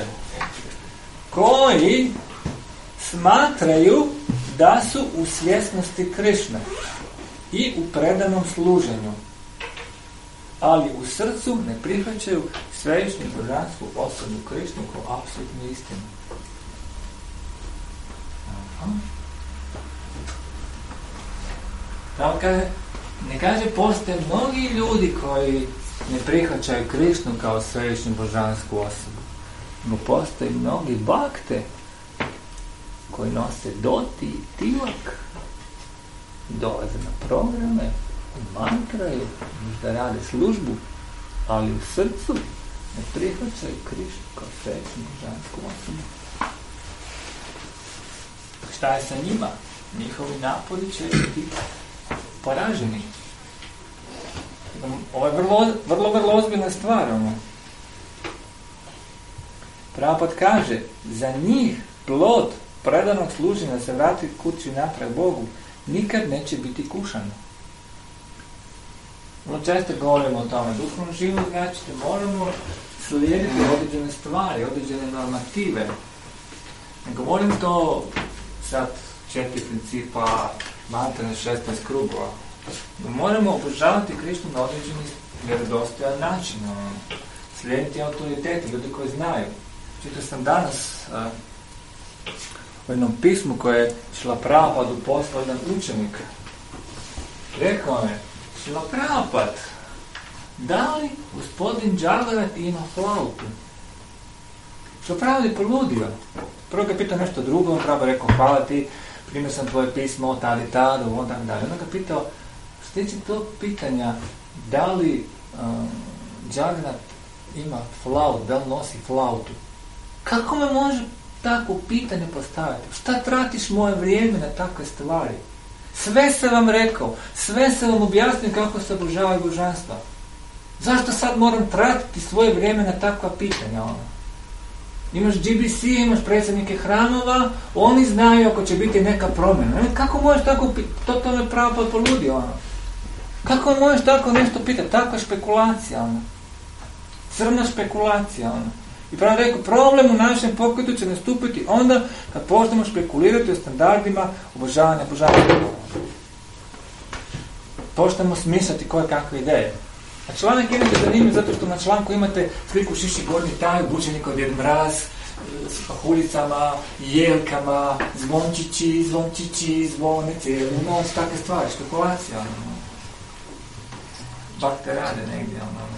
koji smatraju da su u svjesnosti Krišne i u predanom služenju, ali u srcu ne prihvaćaju svevišnju božansku osobu Krišnu kao apsolutnu istinu. Aha. Tako kaže, ne kaže postoje mnogi ljudi koji ne prihvaćaju Krišnu kao svevišnju božansku osobu, no postoje mnogi bakte koji nose doti i tilak, dolaze na programe, mantraju, da rade službu, ali u srcu ne prihvaćaju Krišnu kao svevišnju božansku osobu. Šta je sa njima? Njihovi napori će biti poraženi. Ovo je vrlo, vrlo, vrlo ozbiljna stvar. Ono. Prabhupada kaže, za njih plod predanog služenja da se vrati kući natrag Bogu nikad neće biti kušano. Vrlo često govorimo o tome. Duhovnom životu znači da moramo slijediti određene stvari, određene normative. Ne govorim to sad četiri principa, mantra šesnaest krugova. Da moramo obožavati Krišnu na određeni vjerodostojan način. Slijediti autoritete, ljudi koji znaju. Čitao sam danas a, u jednom pismu koje je Šrila Prabhupadu poslao jedan učenik. Rekao je, Šrila Prabhupada, da li gospodin Džagarat ima flautu? Šrila Prabhupada je poludio. Prvo ga pitao nešto drugo, on Prabhupada rekao, hvala ti, primio sam tvoje pismo, tad i tad, ovo tako dalje. Onda ga pitao, što tiče tog pitanja, da li um, Džagarat ima flautu, da li nosi flautu? Kako me može tako pitanje postaviti? Šta tratiš moje vrijeme na takve stvari? Sve sam vam rekao, sve sam vam objasnio kako se obožavaju božanstva. Zašto sad moram tratiti svoje vrijeme na takva pitanja? Ono? Imaš G B C, imaš predsjednike hramova, oni znaju ako će biti neka promjena. Kako možeš tako pitati? To to me pravo poludio. Ono? Kako možeš tako nešto pitati? Takva špekulacija. Ono? Crna špekulacija. Ono? I pravo rekao, problem u našem pokretu će nastupiti onda kad počnemo špekulirati o standardima obožavanja božanstva. Počnemo smišljati koje kakve ideje. A članak je nešto zanimljiv zato što na članku imate sliku Šiši Gornji taj, obučeni kod Djed Mraz, s pahuljicama, jelkama, zvončići, zvončići, zvone, cijeli noć, takve stvari, špekulacija. Ono. Bakte rade negdje, ono.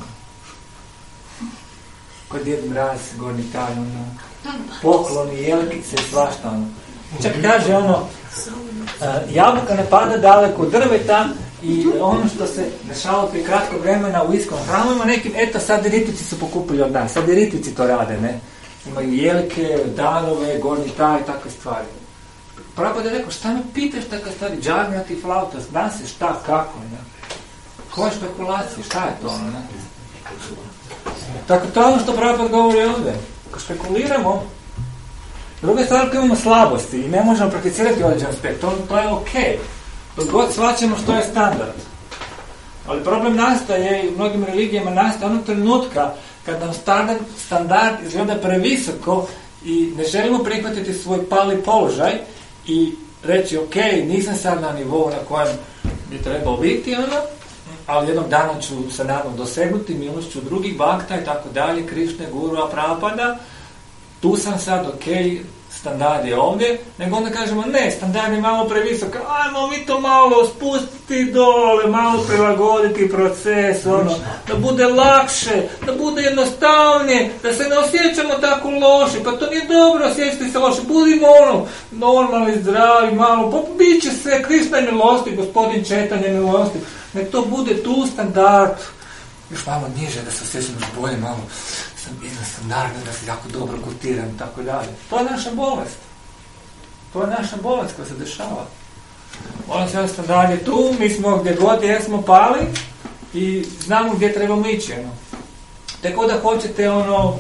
Kod Djed Mraz, Gornji taj, ono. Pokloni, jelkice, svašta, ono. Čak kaže, ono, jabuka ne pada daleko od drveta, i ono što se dešavalo prije kratkog vremena u iskom hramovima nekim, eto sad eritici su pokupili od nas, sad eritici to rade, ne? Imaju jelke, darove, gornji taj, takve stvari. Prabhupada je rekao, šta me pitaš takve stvari, džagnat i flauta, zna se šta, kako, ne? Koje špekulacije, šta je to, ne? Tako to je ono što Prabhupada govori ovdje. Ako špekuliramo, druga stvar, ako imamo slabosti i ne možemo prakticirati određen aspekt, to, to je okej. Okay. Dok god shvaćamo što je standard. Ali problem nastaje i u mnogim religijama nastaje onog trenutka kad nam standard, standard izgleda previsoko i ne želimo prihvatiti svoj pali položaj i reći ok, nisam sad na nivou na kojem bi trebao biti, ono, ali jednog dana ću se nadam dosegnuti milošću drugih bakta i tako dalje, Krišne, Gurua, Prabhupada, tu sam sad ok, standard je ovdje, nego onda kažemo ne, standard je malo previsok, ajmo mi to malo spustiti dole, malo prilagoditi proces, ono, da bude lakše, da bude jednostavnije, da se ne osjećamo tako loše, pa to nije dobro osjećati se loše, budimo ono, normalni, zdravi, malo, pa bit će sve, Krišna je milosti, gospodin Četanje milosti, nek to bude tu standard, još malo niže, da se osjećam još bolje, malo sam iznad standarda, da se jako dobro kotiram i tako dalje. To je naša bolest. To je naša bolest koja se dešava. Ono sve standard je tu, mi smo gdje god jesmo pali i znamo gdje trebamo ići. Ono. Tako da hoćete ono...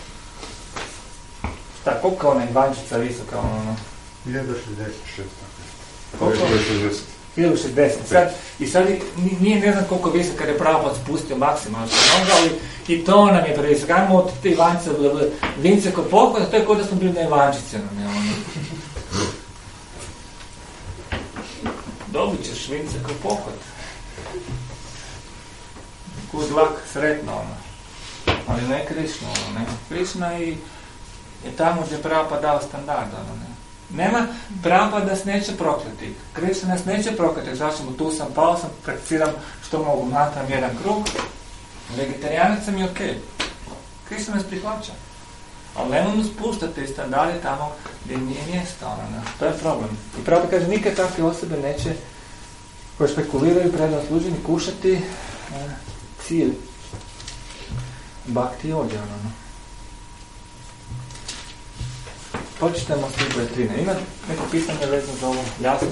Šta, koliko je ona Ivančica visoka? Ono? hiljadu šezdeset šest. Koliko? hiljadu šezdeset. Sad, I sad nije ne znam koliko visok kad je Prabhupada spustio maksimalno što noga, ali i to nam je previsok. Ajmo od te Ivančice, Vince kod pohoda, to je kod da smo bili na Ivančice. Ono. Dobit ćeš Vince kod pohod. Good luck, sretno ono. Ali ne Krišna, ono, ne. Krišna i je tamo gdje Prabhupada dao standard, ono, ne. Nema Prabhupada da nas neće prokleti. Krišna nas neće prokleti. Znači, tu sam, pao sam, prakticiram što mogu, matram jedan krug. Vegetarijanac sam i ok. Krišna nas prihvaća. Ali nemojmo spuštati standarde tamo gdje nije mjesto. Ono, ne. To je problem. I Prabhupada kaže, nikad takve osobe neće, koje špekuliraju predano služenje, kušati e, cilj. Bhakti ovdje, ono, ne. Počitamo s tim trine. Ima neko pisanje vezano za ovo? Jasno?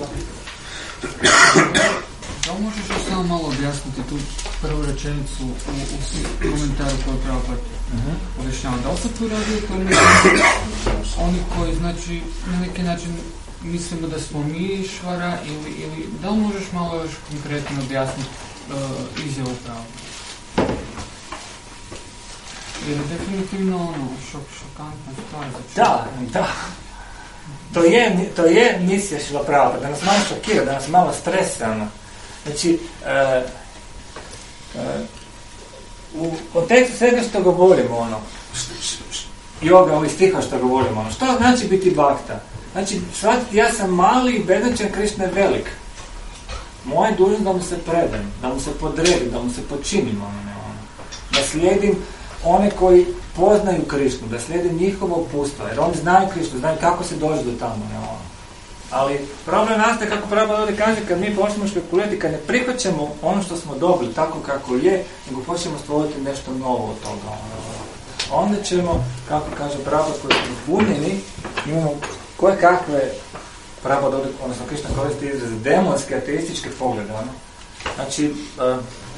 Da možeš još samo malo objasniti tu prvu rečenicu u, u komentaru koju Prabhupada uh-huh. objašnjava. Da li se tu radi o tome oni koji, znači, na neki način mislimo da smo mi Išvara ili, ili da li možeš malo još konkretno objasniti uh, izjavu Prabhupada? Jer je definitivno ono, šok, šokantna stvar. Da, da. To je, to je misija Šrila Prabhupada, da nas malo šokira, da nas malo stresa. Ono. Znači, e, e, u kontekstu svega što govorimo, ono, š, š, š, yoga, ovih stiha što govorimo, ono, što znači biti bhakta? Znači, shvatiti, ja sam mali i beznačan, Krišna je velik. Moja je dužnost da mu se predam, da mu se podredim, da mu se počinim, ono, ne, ono. Da slijedim one koji poznaju Krišnu, da slijede njihovo uputstvo, jer oni znaju Krišnu, znaju kako se dođe do tamo, ne ono. Ali problem nastaje, kako Prabhupada ovdje kaže, kad mi počnemo špekulirati, kad ne prihvaćamo ono što smo dobili tako kako je, nego počnemo stvoriti nešto novo od toga. Ono. Onda ćemo, kako kaže Prabhupada, koji smo zbunjeni, imamo koje kakve, Prabhupada ovdje, odnosno Krišna koristi izraz, demonske, ateističke poglede. Ono. Znači, uh,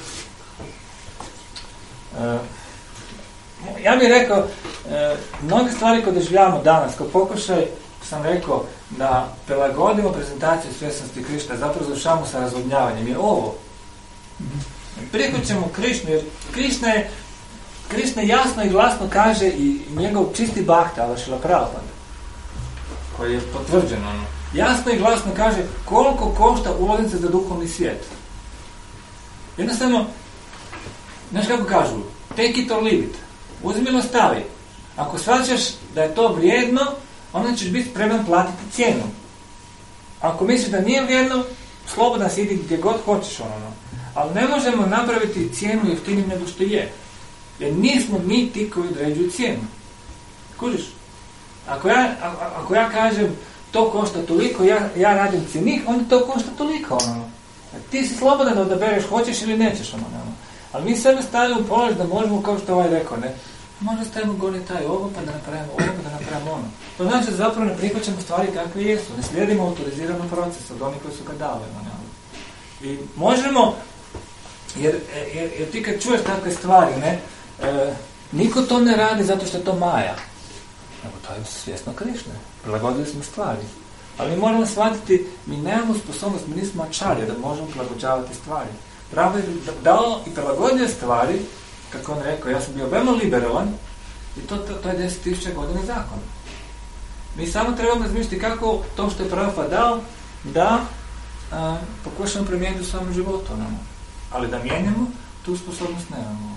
uh, ja bih rekao, e, mnoge stvari koje doživljavamo danas, kao pokušaj, sam rekao, da prilagodimo prezentaciju svjesnosti Krišna, zapravo završavamo sa razvodnjavanjem, jer ovo, prihvaćamo Krišnu, jer Krišna je, Krišna jasno i glasno kaže i njegov čisti bhakta, ali Šrila Prabhupada, koji je potvrđen, ono, jasno i glasno kaže koliko košta ulaznica za duhovni svijet. Jednostavno, znaš kako kažu, take it or leave it. Uzmi ili ostavi. Ako shvaćaš da je to vrijedno, onda ćeš biti spreman platiti cijenu. Ako misliš da nije vrijedno, slobodno si idi gdje god hoćeš ono. Ali ne možemo napraviti cijenu jeftinim nego što je. Jer nismo mi ti koji određuju cijenu. Kužiš? Ako ja, a, ako ja kažem to košta toliko, ja, ja radim cjenik, onda to košta toliko ono. Ti si slobodan da odabereš hoćeš ili nećeš ono. ono. Ali mi sebe stavimo u položaj da možemo, kao što ovaj rekao, ne, možda stavimo gore taj ovo, pa da napravimo ovo, pa da napravimo ono. To znači da zapravo ne prihvaćamo stvari kakve jesu, ne slijedimo autorizirano proces od onih koji su ga dali. Ne? I možemo, jer, jer, jer ti kad čuješ takve stvari, ne, e, niko to ne radi zato što je to Maja. Nego to je svjesno Krišne, prilagodili smo stvari. Ali mi moramo shvatiti, mi nemamo sposobnost, mi nismo ačarje da možemo prilagođavati stvari. Pravo je dao i prilagodio stvari, kako on rekao, ja sam bio veoma liberalan i to, to, to je deset tisuća godina zakon. Mi samo trebamo razmišljati kako to što je Prabhupada dao, da a, pokušamo promijeniti u svom životu. Ne? Ali da mijenjamo, tu sposobnost nemamo.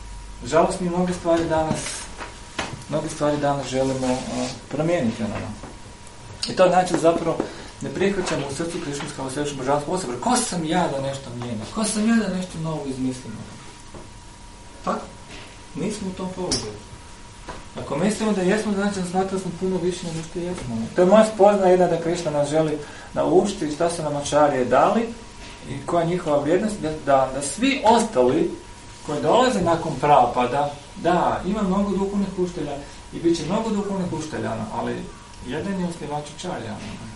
Žalost mi mnoge stvari danas, mnoge stvari danas želimo a, promijeniti. Ne? I to znači zapravo ne prihvaćamo u srcu Krišnu kao svešu božansku osobu. Ko sam ja da nešto mijenja? Ko sam ja da nešto novo izmislim? Tako? Nismo u tom položaju. Ako mislimo da jesmo, znači da smatramo smo puno više nego što jesmo. To je moja spoznaja jedna da Krišna nas želi naučiti šta su nam ačarije dali i koja je njihova vrijednost, da, da, da svi ostali koji dolaze nakon Prabhupada, da, ima mnogo duhovnih učitelja i bit će mnogo duhovnih učitelja, ali jedan je osnivač ačarija.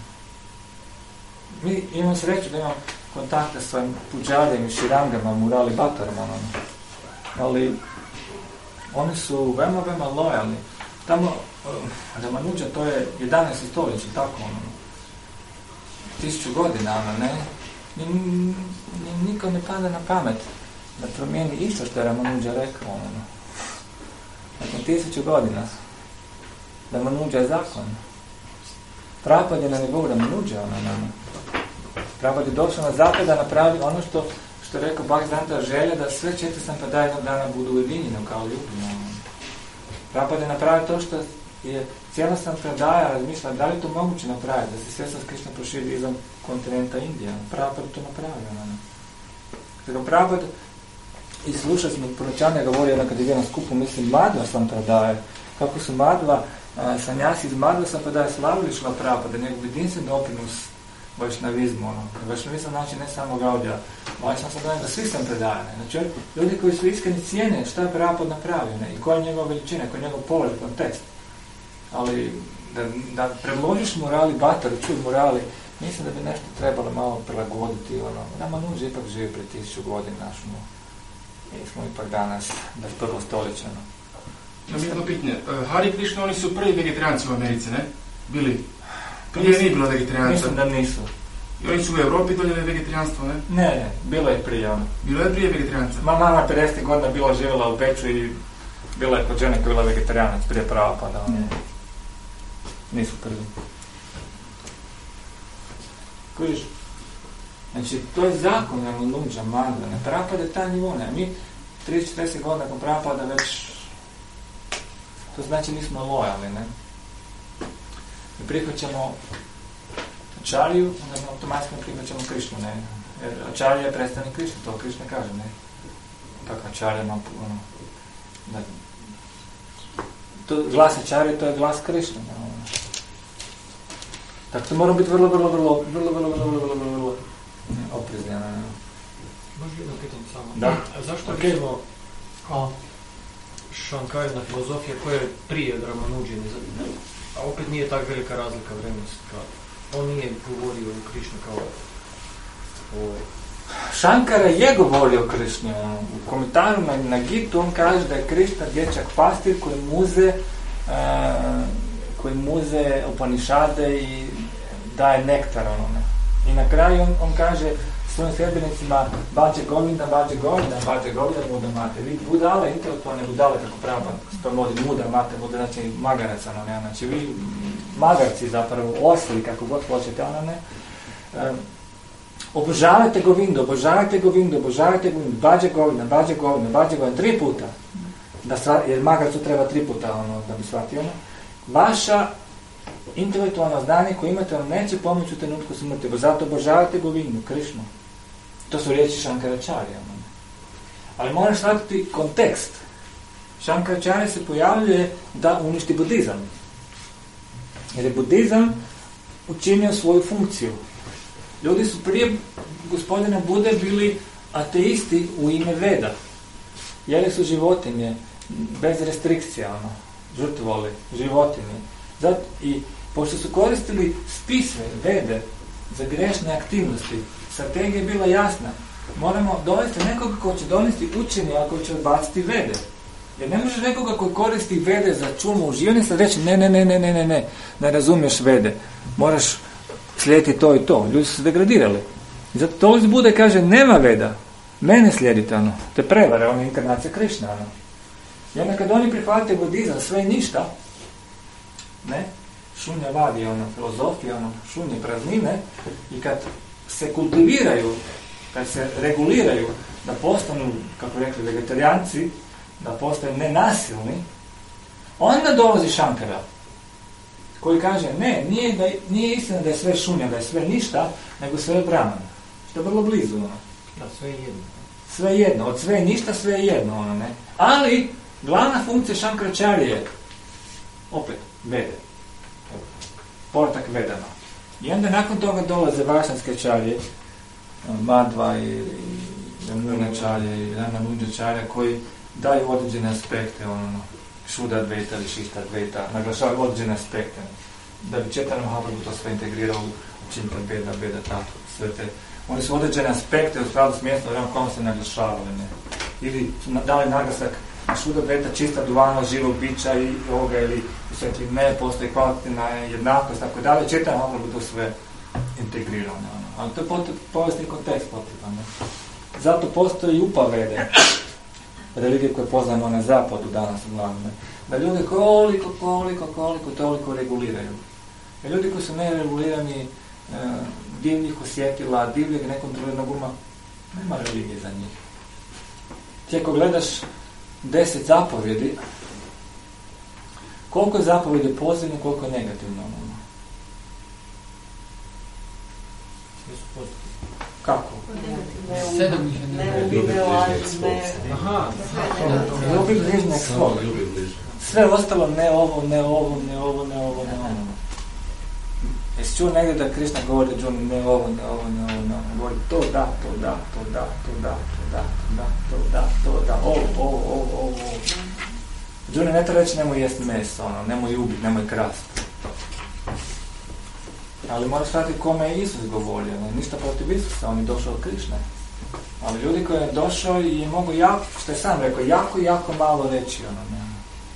Mi imamo sreću da imam kontakte s svojim puđarijem i širangama, murali batarom, ali oni su veoma, veoma lojalni. Tamo, Ramanuja, to je jedanaesto stoljeće, tako ono, tisuću godina, ono, ne, nikom ne pada na pamet da promijeni isto što je Ramanuja rekao, ono, nakon tisuću godina, Ramanuja je zakon. Prabhupada je na nivou Ramanuja, ono, ono. Prabhupada je došao na zapad da napravi ono što što je rekao Bhaktivedanta želja da sve četiri sampradaje jednog dana budu ujedinjeni kao ljudi. Prabhupada je napravio to što je cijela sampradaja razmišljala da li je to moguće napraviti, da se svjesnost Krišna proširi izvan kontinenta Indija. Prabhupada to napravio. Zato Prabhupada i slušali smo Puračanja govorio da kad je bio na skupu, mislim, Madhva sampradaje, kako su Madhva, sanjasi iz Madhva sampradaje slavili šla Prabhupada, njegov jedinstven doprinos vajšnavizmu, ono. Vajšnavizam znači ne samo Gaudija, vajšnavizam sam daje da svi sam predajene. Znači, ljudi koji su iskreni cijene šta je Prabhupada napravio, ne? I koja je njegova veličina, koja je njegov položaj, kontekst. Ali, da, da predložiš morali Bataru, čuj morali, mislim da bi nešto trebalo malo prilagoditi, ono. Ramanuja ipak živi pred tisuću godina, naš, no. Mi smo ipak danas, da je prvo stoljeće, no. Imam jedno pitanje. Hari Krišna, oni su prvi vegetarijanci u Americi, ne? Bili? Prije nije bilo vegetarijanca. Mislim da nisu. I oni su u Europi doljeli vegetarijanstvo, ne? Ne, ne, bilo je prije ono. Bilo je prije vegetarijanca? Ma mama pedeset godina bila živjela u Beču i bila je kod žene koja je bila vegetarijanac prije Prabhupada. Mm. Nisu prvi. Kužiš? Znači, to je zakon, Ramanuja, Madhva, ne Prabhupada je taj nivo, ne. Mi trideset četrdeset godina kod Prabhupada već, to znači nismo lojali, ne. Mi prihvaćamo ačariju, onda mi automatski prihvaćamo Krišnu, ne. Jer ačarija je predstavnik Krišne, to Krišna kaže, ne. Kako ačarija ima ono, da, to glas ačarije, to je glas Krišne, ne. Tako to moramo biti vrlo, vrlo, vrlo, vrlo, vrlo, vrlo, vrlo, vrlo, vrlo oprezni, ne. Može jedno pitanje samo. Da. A zašto okay. recimo, a, Šankarina filozofija koja je prije od Ramanuđe, a opet nije tak velika razlika vremenska. On nije govorio o Krišni kao o... Šankara je govorio o Krišni. U komentaru na, na Gitu on kaže da je Krišna dječak pastir koji muze uh, koji muze Upanišade i daje nektar onome. I na kraju on, on kaže svojim sljedbenicima Bađe Govinda, Bađe Govinda, Bađe Govinda, muda mate. Vi budale, intelektualne budale, kako pravo spomodi, muda mate, muda, znači magarac, ono ne, znači vi magarci zapravo, osli, kako god hoćete, ono ne, um, obožavajte Govindu, obožavajte Govindu, obožavajte Govindu, Bađe Govinda, Bađe Govinda, Bađe Govinda, tri puta, da sva, jer magarcu treba tri puta, ono, da bi shvatio, ono. Vaša intelektualno znanje koje imate vam neće pomoći u trenutku smrti, bo zato obožavate Govindu, Krišnu. To su riječi Šankaračarija. Ali moraš shvatiti kontekst. Šankaračarija se pojavljuje da uništi budizam. Jer je budizam učinio svoju funkciju. Ljudi su prije gospodina Bude bili ateisti u ime Veda. Jeli su životinje, bez restrikcija, ono, žrtvovali životinje. Zato i pošto su koristili spise, Vede, za grešne aktivnosti, strategija je bila jasna. Moramo dovesti nekoga ko će donesti učenje, ako će odbaciti Vede. Jer ne možeš nekoga koji koristi Vede za čulno uživanje, sad reći ne, ne, ne, ne, ne, ne, ne, ne razumiješ Vede. Moraš slijediti to i to. Ljudi su se degradirali. I zato to iz Bude kaže, nema Veda, mene slijedite, ono, te prevare, ono, inkarnacija Krišna, ono. I onda kad oni prihvate budizam, sve i ništa, ne, šunja vadi, ono, filozofija, ono, šunje praznine, i kad se kultiviraju, kad se reguliraju, da postanu, kako rekli, vegetarijanci, da postaju nenasilni, onda dolazi Šankara, koji kaže, ne, nije, da, nije istina da je sve šunja, da je sve ništa, nego sve je Brahman. Što je vrlo blizu, ono. Da, sve je jedno. Sve jedno, od sve ništa, sve je jedno, ono, ne. Ali, glavna funkcija Šankračarije je, opet, Vede. Povratak Vedama. I onda nakon toga dolaze Vašanske čarje, Madhva i, i Ramuna čarje i Ramanuja čarje, koji daju određene aspekte, ono, Šuda Advaita ili Šista Advaita, naglašavaju određene aspekte. Da bi Chaitanya Mahaprabhu to sve integrirao u Činta Beda, Beda Tatu, sve te. Oni su određene aspekte u skladu s mjestom vremena kojom se naglašavali, ne. Ili su dali naglasak na Šuda Advaita, čista dualnost živog bića i ovoga, ili svetli ne, postoji kvalitetna jednakost, tako dalje. Chaitanya Mahaprabhu to sve integrirao, ne, ono. Ali to je povijesni kontekst potreban, ne. Zato postoji upavede, religije koje poznamo na zapadu danas uglavnom, da ljudi koliko, koliko, koliko, toliko reguliraju. Jer ljudi koji su neregulirani, e, divljih osjetila, divljeg nekontroliranog uma, nema religije za njih. Ti ako gledaš deset zapovjedi, koliko je zapovjedi pozitivno, koliko je negativno? Kako? Sedam ih je ne ubi, ne laži, ne... Aha, ljubi bližnjeg svog. Sve ostalo ne ovo, ne ovo, ne ovo, ne ovo, ne ovo. Jesi čuo negdje da Krišna govori Arjuni ne ovo, ne ovo, ne ovo, ne ovo. Govori to da, to da, to da, to da, to da, to da, to da, to da, ovo, ovo, ovo, ovo. Arjuni ne treba reći nemoj jest meso, ono, nemoj ubiti, nemoj krasti. Ali moraš shvatiti kome je Isus govorio, ne? Ništa protiv Isusa, on je došao od Krišne. Ali ljudi koji je došao i je mogu jako, što je sam rekao, jako, jako malo reći, ono, ne.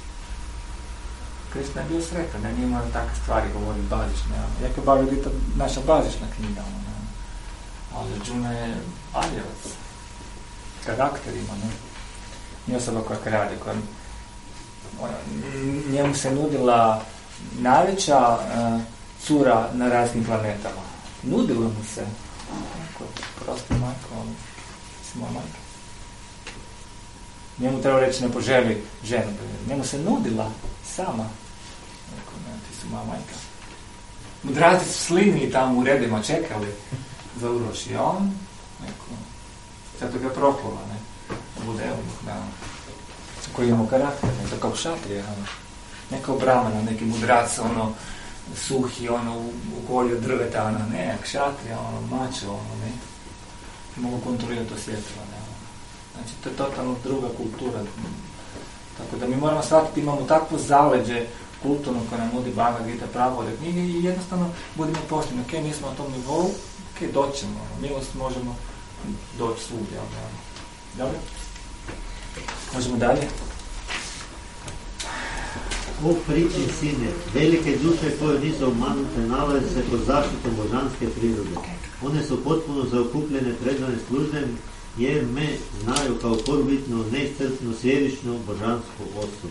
Krišna je bio sretan, ne, nije morao takve stvari govoriti bazične, ono. Iako je Bhagavad Gita naša bazična knjiga, ono, ne. Ali Arjuna je aljevac, karakter ima, ne. Nije osoba koja krade, koja, ona, njemu se nudila najveća uh, cura na raznim planetama. Nudilo mu se. Prosto majko, ali si moja majka. Njemu treba reći ne poželi ženu. Njemu se nudila sama. Rekao, ne, ti si moja majka. Mudraci su slinili tamo u redima, čekali za Uroš. I on, neko, zato ga proklova, ne, da bude eunuh, da, koji imamo karakter, ne, to kao šatrije, ono, neko Brahmana, neki mudrac, ono, suhi, ono, u, u kolju od drveta, ono, ne, kšatrija, ono, mačo, ono, ne, mogu kontrolirati osjetila, ne, ono. Znači, to je totalno druga kultura. Tako da mi moramo shvatiti, imamo takvo zaleđe kulturno koje nam nudi Bhagavad Gita, pravovode knjige i jednostavno budemo pošteni, ok, nismo na tom nivou, ok, doćemo, ono, milost možemo doći svugdje, ono, dobro? Možemo dalje? O priči sine, velike duše koje nisu obmanute nalaze se pod zaštitom božanske prirode. One su potpuno zaokupljene predane službem jer me znaju kao prvobitno, neiscrpno, sjedišno božansku osobu.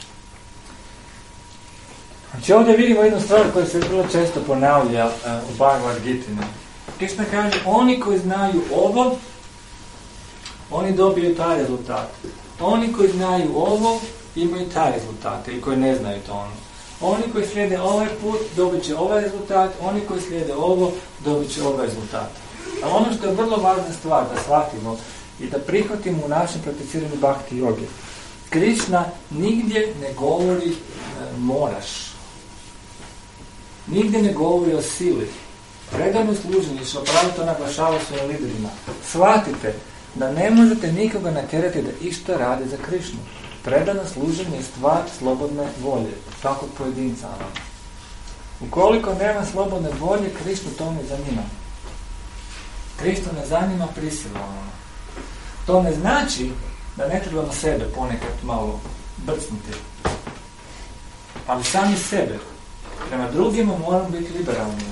Znači ovdje vidimo jednu stvar koja se vrlo često ponavlja uh, u Bhagavad Giti. Krišna kaže, oni koji znaju ovo, oni dobiju taj rezultat. Oni koji znaju ovo, imaju taj rezultat, ili koji ne znaju to ono. Oni koji slijede ovaj put, dobit će ovaj rezultat, oni koji slijede ovo, dobit će ovaj rezultat. A ono što je vrlo važna stvar da shvatimo i da prihvatimo u našem prakticiranju bhakti joge. Krišna nigdje ne govori e, moraš. Nigdje ne govori o sili. Predano služenje, što pravi to naglašava svojim liderima. Shvatite da ne možete nikoga natjerati da išta radi za Krišnu. Predano služenje je stvar slobodne volje, svakog pojedinca. Ukoliko nema slobodne volje, Krišnu to ne zanima. Krišnu ne zanima prisila. To ne znači da ne trebamo sebe ponekad malo brcnuti. Ali sami sebe. Prema drugima moramo biti liberalni.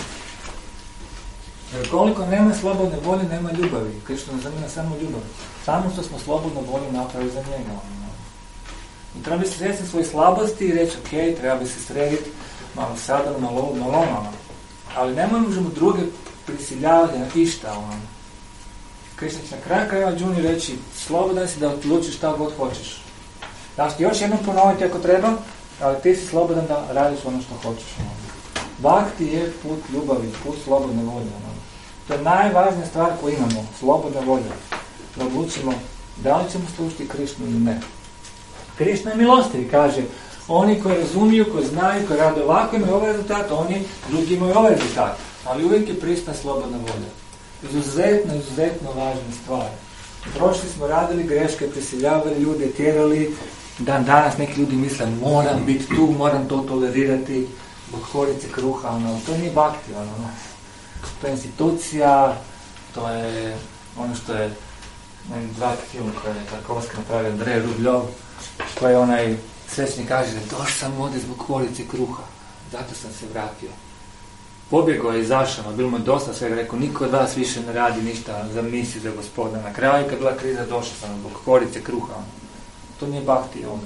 Jer koliko nema slobodne volje, nema ljubavi. Krišnu ne zanima samo ljubav. Samo što smo slobodno volje napravili za njega. I treba bi se svjesni svoje slabosti i reći, ok, treba bi se srediti malo sada, malo, malo, malo. Ali ne možemo druge prisiljavati na išta. Ono. Krišna će na kraju krajeva Arjuni reći, slobodan si da odlučiš šta god hoćeš. Znači, još jednom ponoviti ako treba, ali ti si slobodan da radiš ono što hoćeš. Ono. Bhakti je put ljubavi, put slobodne volje. Ono. To je najvažnija stvar koju imamo, slobodna volja. Da odlučimo da li ćemo slušati Krišnu ili ne. Krišna je milostiv, kaže, oni koji razumiju, koji znaju, koji rade ovako imaju ovaj rezultat, oni drugi imaju ovaj rezultat. Ali uvijek je prisutna slobodna volja. Izuzetno, izuzetno važna stvar. Prošli smo radili greške, prisiljavali ljude, tjerali. Dan danas neki ljudi misle, moram biti tu, moram to tolerirati, zbog korice kruha, ono. To nije bhakti, ono. To je institucija, to je ono što je dva film koje je Tarkovski napravio, Andrej Rubljov, koji onaj svećnik kaže, došao sam ovdje zbog korice kruha, zato sam se vratio. Pobjegao je iz ašrama, bilo mu je dosta svega, rekao, niko od vas više ne radi ništa za misiju za Gospoda. Na kraju, kad bila kriza, došao sam zbog korice kruha. To nije bhakti onda.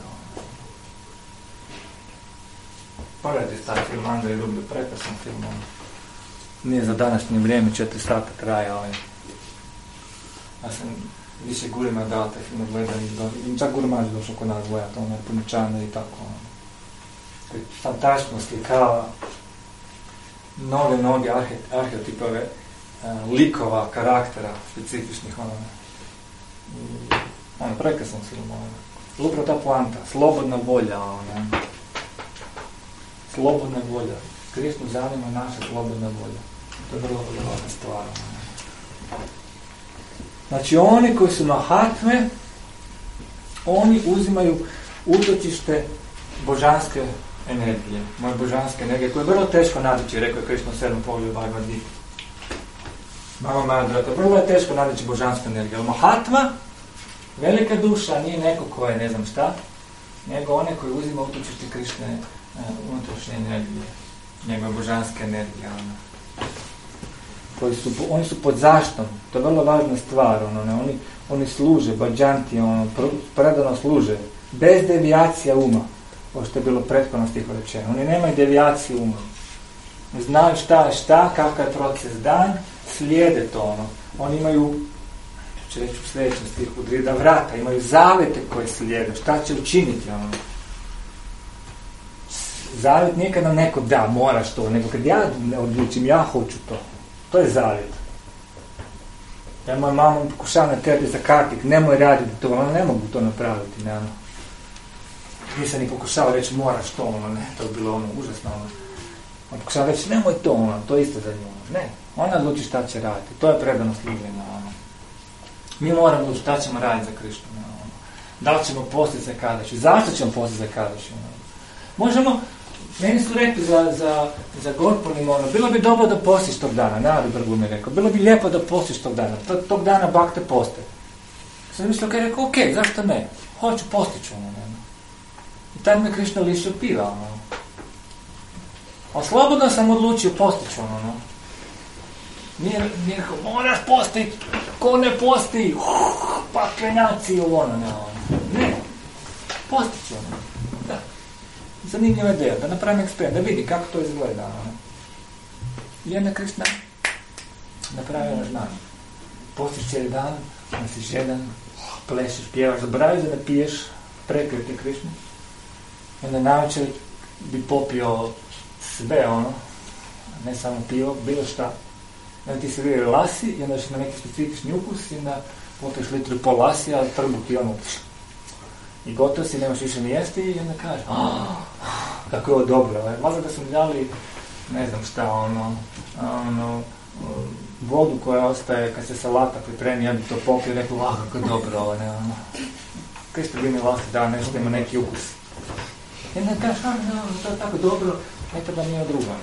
Pogledajte taj film, Andrej Rubljov, prekrasan film. Nije za današnje vrijeme, četiri sata traja. Ovaj. Ja sam više Gurima dao taj film gledani, čak Gurimaž došao kod nas gledati, ono je Puničane i tako. Ono. Fantastično slikava mnoge, mnoge arhe, arhetipove uh, likova, karaktera, specifičnih, ono, ono, prekrasan film, ono. Upravo ta poanta, slobodna volja, ono. Slobodna volja. Krišnu zanima naša slobodna volja. To je vrlo, vrlo važna stvar, ono. Znači, oni koji su mahatme, oni uzimaju utočište božanske energije, moje božanske energije, koje je vrlo teško nadići, rekao je Krišna u sedmom poglavlju Bhagavad Gita. Mama Madrata, vrlo je teško nadići božansku energiju. Ali mahatma, velika duša, nije neko ko je ne znam šta, nego one koji uzima utočište Krišne uh, unutrašnje energije, njegove božanske energije. Ono. Koji su, oni su pod zaštom, to je vrlo važna stvar, ono, ne, oni, oni služe, bađanti, ono, predano služe, bez devijacija uma, ovo što je bilo prethodno stiho rečeno. Oni nemaju devijaciju uma. Znaju šta je šta, kakav je proces dan, slijede to, ono. Oni imaju, ću reći u sljedećem stihu, da vrata, imaju zavete koje slijede, šta će učiniti, ono. Zavet nije kad nam neko da, moraš to, nego kad ja odlučim, ja hoću to. To je zavjet. Ja moja mama pokušava na tebi zakartik, nemoj raditi to, ono ne mogu to napraviti, ne, ono. Nisam ni pokušao reći moraš to, ono, ne, to je bilo ono, užasno, ono. On pokušava reći nemoj to, ono, to je isto za nju, ne. Ona odluči šta će raditi, to je predano služenje, ono. Mi moramo odlučiti šta ćemo raditi za Krišnu, ono. Da li ćemo postiti za Kadaši, zašto ćemo postiti za Kadaši, ono. Možemo, meni su rekli za, za, za Gorpunim, ono, bilo bi dobro da postiš tog dana, Nadu Brgu mi rekao, bilo bi lijepo da postiš tog dana, tog, tog dana bakte poste. Sam mislio, kaj rekao, ok, zašto ne, hoću, postiću, ono, ne. I tad me Krišna lišio piva, ono. A slobodno sam odlučio, postiću, ono, no. Nije, nije rekao, moraš postiti, ko ne posti, uh, pa krenjaci, ono, ne, ono. Ne, postiću, ono. Da. Zanimljiva ideja, da napravim eksperiment, da vidi kako to izgleda, ono. Jedna Krišna napravila znak. Postiš cijeli dan, nosiš jedan, plešeš, pjevaš, zaboraviš da ne piješ, prekriti Krišnu. Onda navečer bi popio sve, ono, ne samo pivo, bilo šta. Onda ti se vidi lasi i onda ćeš na neki specifični ukus i onda popiješ litru pol lasi, ali trbuh ti ono, i gotovo si, nemaš više ni jesti i onda kažeš, kako je ovo dobro. Valjda da smo dali, ne znam šta, ono, ono, vodu koja ostaje kad se salata pripremi, ja bi to popio i rekao, ah, kako je dobro ovo, ne, ono. Kristo bi mi vlasti da nešto ima neki ukus. I onda kažeš, a, no, to je tako dobro, ne treba nije druga.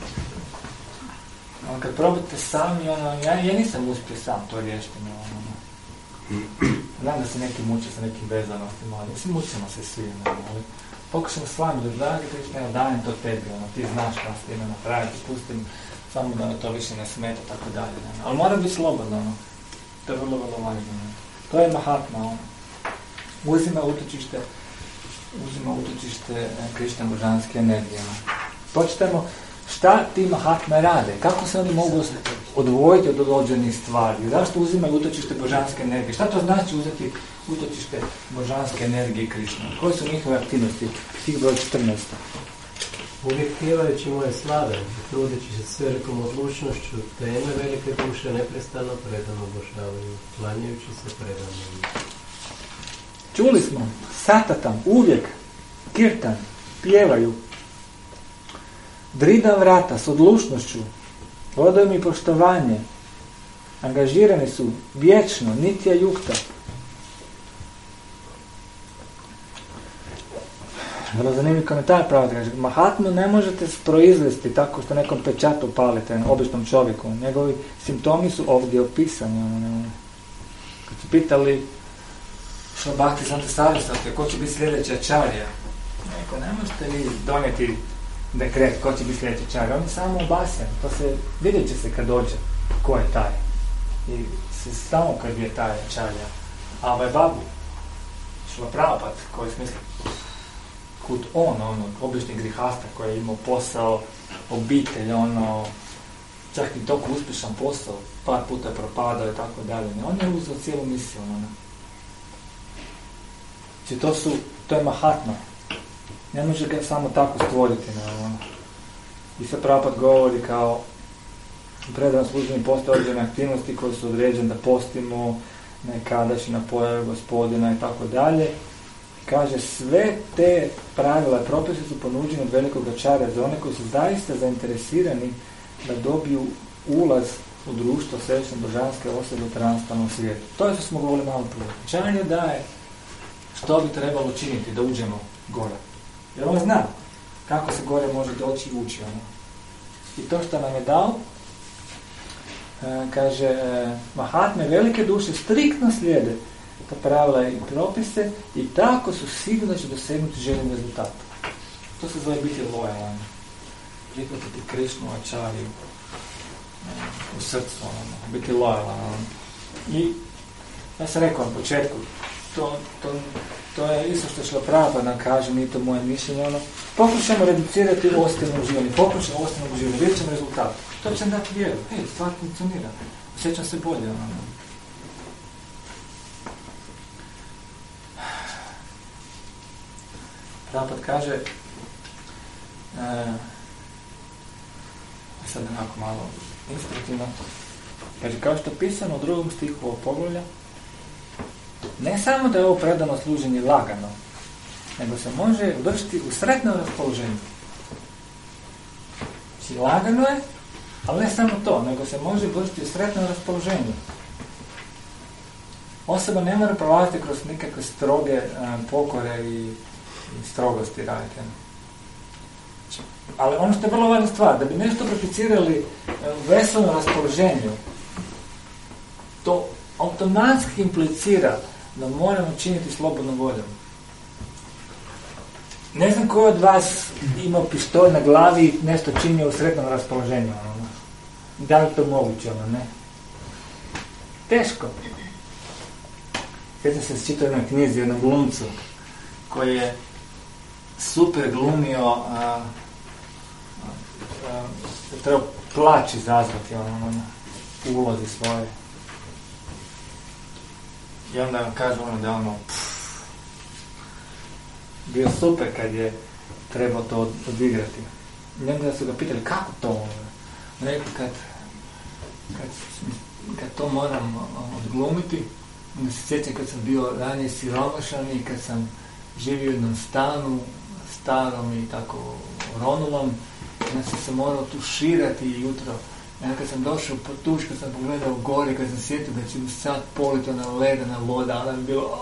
Ono, kad probate sami, ono, ja, ja nisam uspio sam to riješiti, ono. Znam da se neki muče sa nekim vezanostima, ali mislim, mučimo se svi, ono, ali pokušamo s vami da dragite, evo, dajem to tebi, ono, ti znaš šta s time napraviti, pustim, samo da to više ne smeta, tako dalje, ono. Ali mora biti slobodno, ono. To je vrlo, vrlo važno, ono. To je mahatma, ono. Uzima utočište uzima utočište Krišne božanske energije. Počitamo šta ti mahatme rade, kako se oni mogu odvojiti od određenih stvari, zašto uzimaju utočište božanske energije, šta to znači uzeti utočište božanske energije Krišne. Koje su njihove aktivnosti? Stih broj četrnaest. Uvijek pjevajući moje slave, trudeći se s velikom odlučnošću, teme velike duše neprestano predano obožavaju, klanjajući se predano. Čuli smo, satatam, uvijek, kirtan, pjevaju, drida vrata s odlučnošću, odaju mi poštovanje, angažirani su vječno, nitja jukta. Vrlo zanimljiv komentar pravo kaže, Mahatmu ne možete proizvesti tako što nekom pečatu palite, običnom čovjeku. Njegovi simptomi su ovdje opisani. Ono, ne, kad su pitali Šlabhakti Santa Sarasvati, ko će biti sljedeća čarja? Neko, ne možete vi donijeti dekret ko će biti sljedeća čarja. On je samo obasjan. To se, vidjet će se kad dođe ko je taj. I se samo kad je taj čarja. A ovaj babu, Šlaprapad, koji smisli kud on, ono, obični grihasta koji je imao posao, obitelj, ono, čak i toliko uspješan posao, par puta je propadao i tako dalje. On je uzeo cijelu misiju, ono. Znači, to su, to je Mahatma. Ne može ga samo tako stvoriti, ono. I sad Prabhupada govori kao predano služenje postoje određene aktivnosti koje su određene da postimo, nekadašnji na pojave gospodina i tako dalje. Kaže, sve te pravila i propise su ponuđene od velikog ačarja za one koji su zaista zainteresirani da dobiju ulaz u društvo središnje božanske osobe u transparentnom svijetu. To je što smo govorili malo prije. Ačarja daje što bi trebalo činiti da uđemo gore. Jer on zna kako se gore može doći i ući. Ono. I to što nam je dao, e, kaže, e, Mahatme velike duše striktno slijede ta pravila i propise i tako su sigurno da će dosegnuti željeni rezultat. To se zove biti lojalan. Prihvatiti Krišnu ačariju u srcu, ono, biti lojalan. I ja sam rekao na početku, to, to, to je isto što šlo prava nam kaže, nije to moje mišljenje, ono, pokušamo reducirati ostajno uživanje, pokušamo ostajno uživanje, vidjet ćemo rezultat. To će nam dati vjeru, hej, stvar funkcionira, osjećam se bolje, ono. Prabhupada kaže, e, sad onako malo instruktivno, kaže, kao što je pisano u drugom stihu ovog poglavlja, ne samo da je ovo predano služenje lagano, nego se može vršiti u sretnom raspoloženju. Znači, lagano je, ali ne samo to, nego se može vršiti u sretnom raspoloženju. Osoba ne mora prolaziti kroz nikakve stroge a, pokore i i strogosti radite. Ali ono što je vrlo važna stvar, da bi nešto prakticirali u veselom raspoloženju, to automatski implicira da moramo činiti slobodnom voljom. Ne znam ko od vas ima pištolj na glavi i nešto čini u sretnom raspoloženju. Ono. Da li to moguće, ono, ne? Teško. Kad sam se čitao na knjizi, jednom glumcu, koji je super glumio, a, a, a, treba plać izazvati ono, ono, u ulozi svoje. I onda vam kaže ono da ono pff, bio super kad je trebao to odigrati. I onda su ga pitali kako to ono. Rekao kad, kad, kad to moram odglumiti, onda se sjećam kad sam bio ranije siromašan i kad sam živio u jednom stanu, starom i tako ronulom, onda sam se morao tuširati jutro. Ja kad sam došao po tuš, kad sam pogledao gore, kad sam sjetio da će mi sad polito na ledena voda, onda mi bilo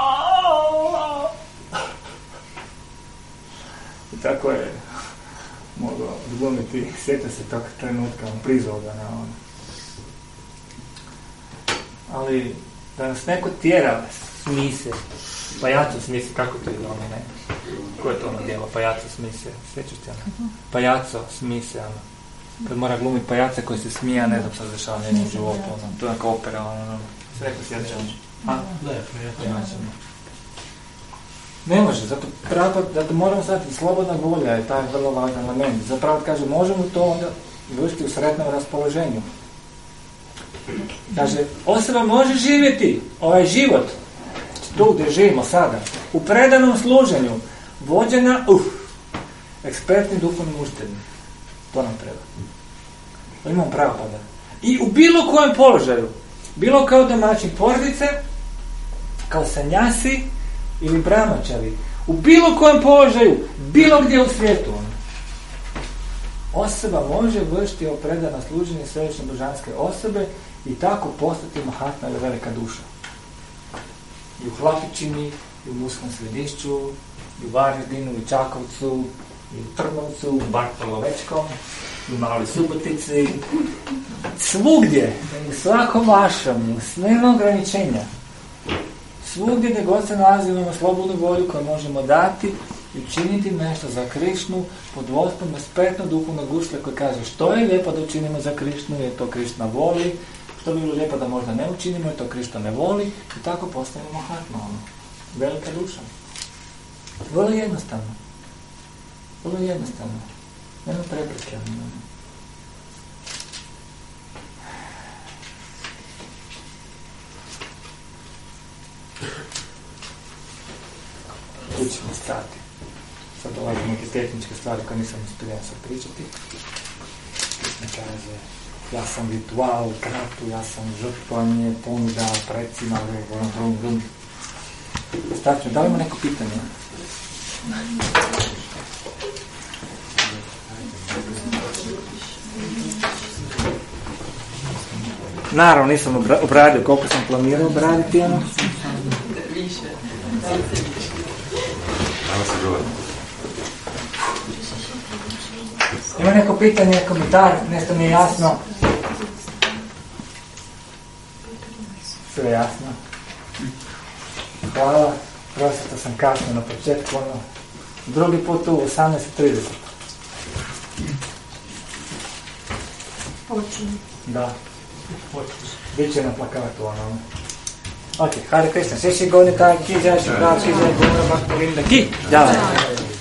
i tako je mogao odglumiti, sjetio se tog trenutka, on prizvao ga na ono. Ali da nas neko tjera smise, pajaco smise, kako to je ono, ne? Ko je to ono djelo, pajaco smise, sjećaš ti ono? Pajaco smise, ono. Kad mora glumiti pajaca koji se smija, ne znam što se dešava na jednom životu, ono. To je neka opera, ono, sve neko sjeća. A? Da, ne može, zato pravo da moramo znati, slobodna volja je taj vrlo važan element. Zapravo kaže, možemo to onda vršiti u sretnom raspoloženju. Kaže, osoba može živjeti ovaj život. tu gdje živimo sada, u predanom služenju, vođena, uf, ekspertni duhovnim učiteljima. To nam treba. Imamo pravo pada. I u bilo kojem položaju, bilo kao domaćin porodice, kao sanjasi ili brahmačari, u bilo kojem položaju, bilo gdje u svijetu, osoba može vršiti predano služenje središnje božanske osobe i tako postati mahatma ili velika duša. I u Hlapičini, i u Muskom Središću, i u Varaždinu, i u Čakovcu, i u Trnovcu, u Bartolovečkom, i u Maloj Subotici, svugdje, u svakom vašom, nema ograničenja. Svugdje gdje god se nalazimo imamo slobodnu volju koju možemo dati i učiniti nešto za Krišnu pod vodstvom ekspertnog duhovnog učitelja koji kaže što je lijepo da učinimo za Krišnu jer to Krišna voli, što bi bilo lijepo da možda ne učinimo jer to Krišna ne voli i tako postanemo mahatma, ono, velika duša. Vrlo jednostavno. Vrlo jednostavno. Nema prepreke. Tu ćemo stati. Sad dolaze neke tehničke stvari koje nisam uspio sad pričati. Ne kaže, ja sam ritual, kratu, ja sam žrtvanje, ponuda, precima, vrum, vrum, vrum. Stavćemo, da li ima neko pitanje? Naravno, nisam obradio koliko sam planirao obraditi, ono. Više. Ima neko pitanje, komentar, nešto nije jasno? Sve jasno. Hvala. Prosito sam kasno na početku, ono. Drugi put u osamnaest trideset. Počinu. Da. Biće na plakatu, ono. Ok, Hare Krishna. Šeši Gonita, ki jai, Shri Krishna, Gora Bhakta Vrinda, ki jai.